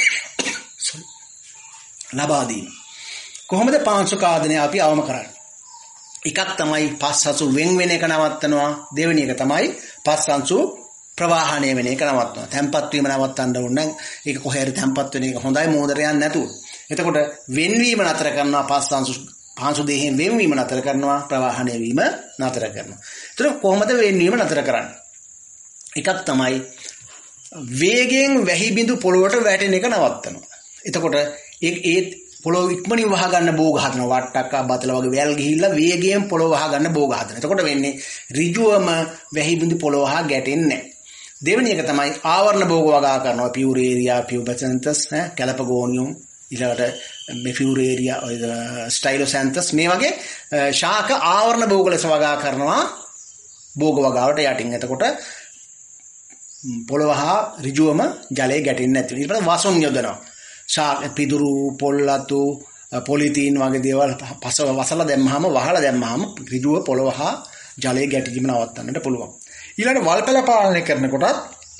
ලබා දීම. කොහොමද පාංශු කාදනය අපි අවම කරන්නේ? එකක් තමයි පස් අංශු වෙන් වෙන එක නවත්තනවා. දෙවෙනි එක තමයි පස් අංශු ප්‍රවාහණය වෙන එක නවත්තනවා. තැම්පත් වීම නවත්තන්න ඕන නම් ඒක කොහේ හරි තැම්පත් වෙන එක හොඳයි මෝදර යන්නේ නැතුව. එතකොට වෙන්වීම නතර කරනවා. පස් අංශු පාංශු දෙකෙන් වෙන්වීම නතර කරනවා. ප්‍රවාහණය වීම නතර කරනවා. එතකොට කොහොමද වෙන්වීම නතර කරන්නේ? එකක් තමයි වේගයෙන් වැහි බිඳු පොළොවට වැටෙන එක නවත්තනවා. එතකොට ඒ ඒ පොළොව ඉක්මනින් වහ ගන්න බෝග හදනවා. වට්ටක්කා බතල වගේ වැල් ගිහිල්ලා වේගයෙන් පොළොව වහ ගන්න බෝග හදනවා. එතකොට වෙන්නේ රිජුවම වැහි බිඳු පොළොව වහ ගැටෙන්නේ නැහැ. දෙවෙනි එක තමයි ආවරණ භෝග වගා කරනවා. පියුරේරියා, පියුබසන්තස්, කැලපගෝනියම්, ඊළඟට මෙෆියුරේරියා, ස්ටයිලොසැන්තස් මේ වගේ ශාක ආවරණ භෝග ලෙස වගා කරනවා භෝග වගාවට යටින්. එතකොට පොළොව හා ඍජුවම ජලය ගැටෙන්නේ නැති වෙන. ඊට පස්සේ වසුන් යොදනවා. ශාක පිදුරු, පොල්ලතු, පොලිතීන් වගේ දේවල් පසව වසලා දැම්මහම වහලා දැම්මහම ඍජුව පොළොව හා ජලය ගැටීම නවත්තන්නට පුළුවන්. ඊළඟ වල්පැල පාලනය කරනකොටත්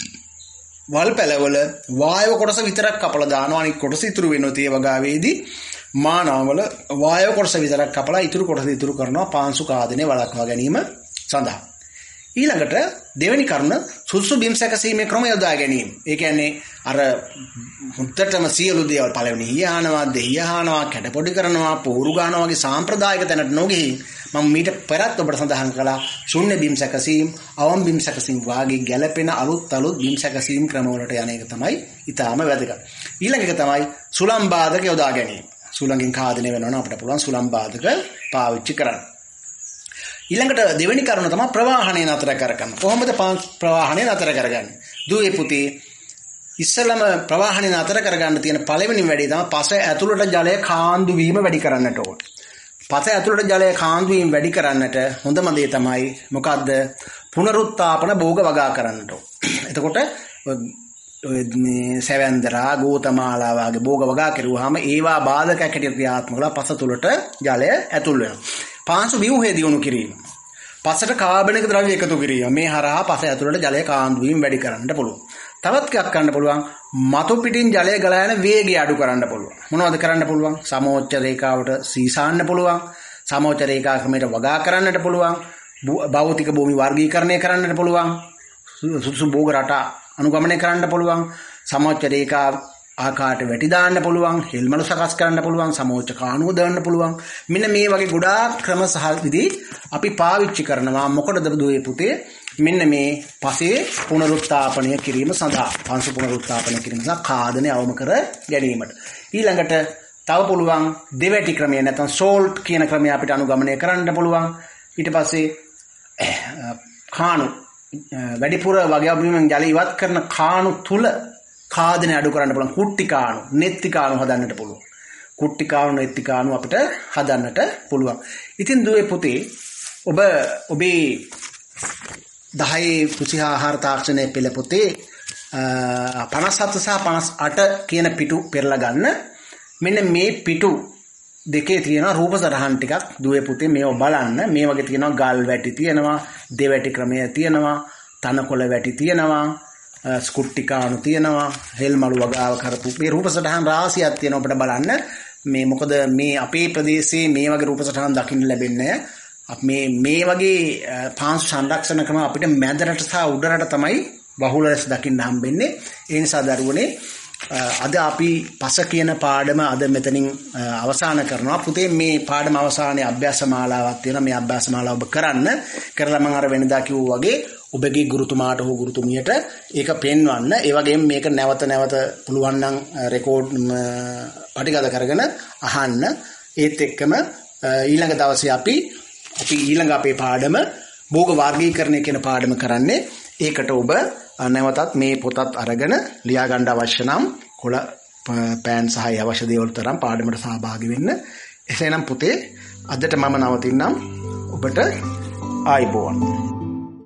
වල්පැලවල වායව කොටස විතරක් කපලා දානවා. අනිත් කොටස ඉතුරු වෙනවා. ඒ වගාවේදී මානවවල වායව කොටස විතරක් කපලා ඉතුරු කොටස ඉතුරු කරනවා පාංශු කාදනය වළක්වා ගැනීම සඳහා. ඊළඟට දෙවෙනි කරුණ සුසු බිම් සැකසීමේ ක්‍රම යොදා ගැනීම. ඒ කියන්නේ අර මුත්තටම සියලු දේවල් පළවෙනි හියානවා, දෙහියානවා, කැටපොඩි කරනවා, පෝරු ගන්නවා වගේ සාම්ප්‍රදායික තැනට නොගෙයි මම මීට පෙරත් ඔබට සඳහන් කළා ශුන්‍ය බිම් සැකසීම්, අවම් බිම් සැකසීම් වාගේ ගැළපෙන අලුත් අලුත් බිම් සැකසීම් ක්‍රමවලට යන එක තමයි ඊටාම වැදගත්. ඊළඟ එක තමයි සුළං බාධක යොදා ගැනීම. සුළංගෙන් කාදනය වෙනවා නම් අපිට පුළුවන් සුළං බාධක පාවිච්චි කරන්න. ඊළඟට දෙවෙනි කරුණ තමයි ප්‍රවාහණය නතර කරගන්න. කොහොමද ප්‍රවාහණය නතර කරගන්නේ? දුවේ පුතේ ඉස්සෙල්ලම ප්‍රවාහණය නතර කරගන්න තියෙන පළවෙනි වැඩේ තමයි පස ඇතුළට ජලය කාන්දු වීම වැඩි කරන්නට ඕන. පස ඇතුළට ජලය කාන්දු වීම වැඩි කරන්නට හොඳම දේ තමයි මොකද්ද? පුනරුත්ථාපන භෝග වගා කරන්නට ඕන. එතකොට මේ සැවැන්දරා, ගෝතමාලා වගේ භෝග වගා කරුවාම ඒවා බාධකයක් හැටියට ක්‍රියාත්මක වෙලා පස තුළට ජලය ඇතුල් වෙනවා. පාංශු ව්‍යුහය දියුණු කිරීම. පසට කාබනික ද්‍රව්‍ය එකතු කිරීම. මේ හරහා පස ඇතුළට ජලය කාන්දු වීම වැඩි කරන්නට පුළුවන්. තවත් එකක් කරන්න පුළුවන් මතු පිටින් ජලය ගලා යන වේගය අඩු කරන්න පුළුවන්. මොනවද කරන්න පුළුවන්? සමෝච්ච රේඛාවට සීසාන්න පුළුවන්. සමෝච්ච රේඛා ක්‍රමයට වගා කරන්නට පුළුවන්. භෞතික භූමි වර්ගීකරණය කරන්නට පුළුවන්. සුසු භෝග රටා අනුගමනය කරන්න පුළුවන්. සමෝච්ච රේඛා ආකාරයට වැටි දාන්න පුළුවන්. හෙල්මලු සකස් කරන්න පුළුවන්. සමෝච්ච කාණුව දාන්න පුළුවන්. මෙන්න මේ වගේ ගොඩාක් ක්‍රම සහ විදි අපි පාවිච්චි කරනවා. මොකටද දුවේ පුතේ? මෙන්න මේ පසේ පුනරුත්ථාපනය කිරීම සඳහා. පාංශු පුනරුත්ථාපනය කිරීම සඳහා කාදනය අවම කර ගැනීමට. ඊළඟට තව පුළුවන් දෙවැටි ක්‍රමය නැත්නම් සෝල්ට් කියන ක්‍රමය අපිට අනුගමනය කරන්න පුළුවන්. ඊට පස්සේ කාණු වැඩිපුර වගාවීමෙන් ජල ඉවත් කරන කාණු තුල කාදනය අඩු කරන්න පුළුවන්. කුට්ටි කාණු, නෙත්ති කාණු හදන්නට පුළුවන්. කුට්ටි කාණු, නෙත්ති කාණු අපිට හදන්නට පුළුවන්. ඉතින් දුවේ පුතේ ඔබ ඔබේ දහයේ කෘෂි ආහාර තාක්ෂණයේ පෙළ පොතේ පනස් හත සහ පනස් අට කියන පිටු පෙරලා ගන්න. මෙන්න මේ පිටු දෙකේ තියෙන රූප සටහන් ටිකක් දුවේ පුතේ මේව බලන්න. මේ වගේ තියෙනවා ගල් වැටි තියෙනවා, දෙවැටි ක්‍රමය තියෙනවා, තනකොළ වැටි තියෙනවා, ස්කුට්ටි කාණු තියෙනවා, හෙල්මලු වගාව කරපු මේ රූප සටහන් රාශියක් තියෙනවා අපිට බලන්න. මේ මොකද මේ අපේ ප්‍රදේශයේ මේ වගේ රූප සටහන් දකින්න ලැබෙන්නේ මේ මේ වගේ පාංශු සංරක්ෂණ ක්‍රම අපිට මැදරට සහ උඩරට තමයි බහුල ලෙස දකින්න හම්බෙන්නේ. ඒ නිසා දරුවනේ අද අපි පස කියන පාඩම අද මෙතනින් අවසන් කරනවා. පුතේ මේ පාඩම අවසානයේ අභ්‍යාස මාලාවක් තියෙනවා. මේ අභ්‍යාස මාලාව ඔබ කරන්න. කරලා මම අර වෙනදා කිව්වා වගේ ඔබගේ ගුරුතුමාට හෝ ගුරුතුමියට ඒක පෙන්වන්න. ඒ වගේම මේක නැවත නැවත පුළුවන් නම් රෙකෝඩ් පටිගත කරගෙන අහන්න. ඒත් එක්කම ඊළඟ දවසේ අපි අපි ඊළඟ අපේ පාඩම භෝග වර්ගීකරණය කියන පාඩම කරන්නේ. ඒකට ඔබ නැවතත් මේ පොතත් අරගෙන ලියා ගන්න අවශ්‍ය නම් කොළ පෑන් සහ අවශ්‍ය දේවල් තරම් පාඩමට සහභාගී වෙන්න. එසේනම් පුතේ අදට මම නවතින්නම්. ඔබට ආයුබෝවන්.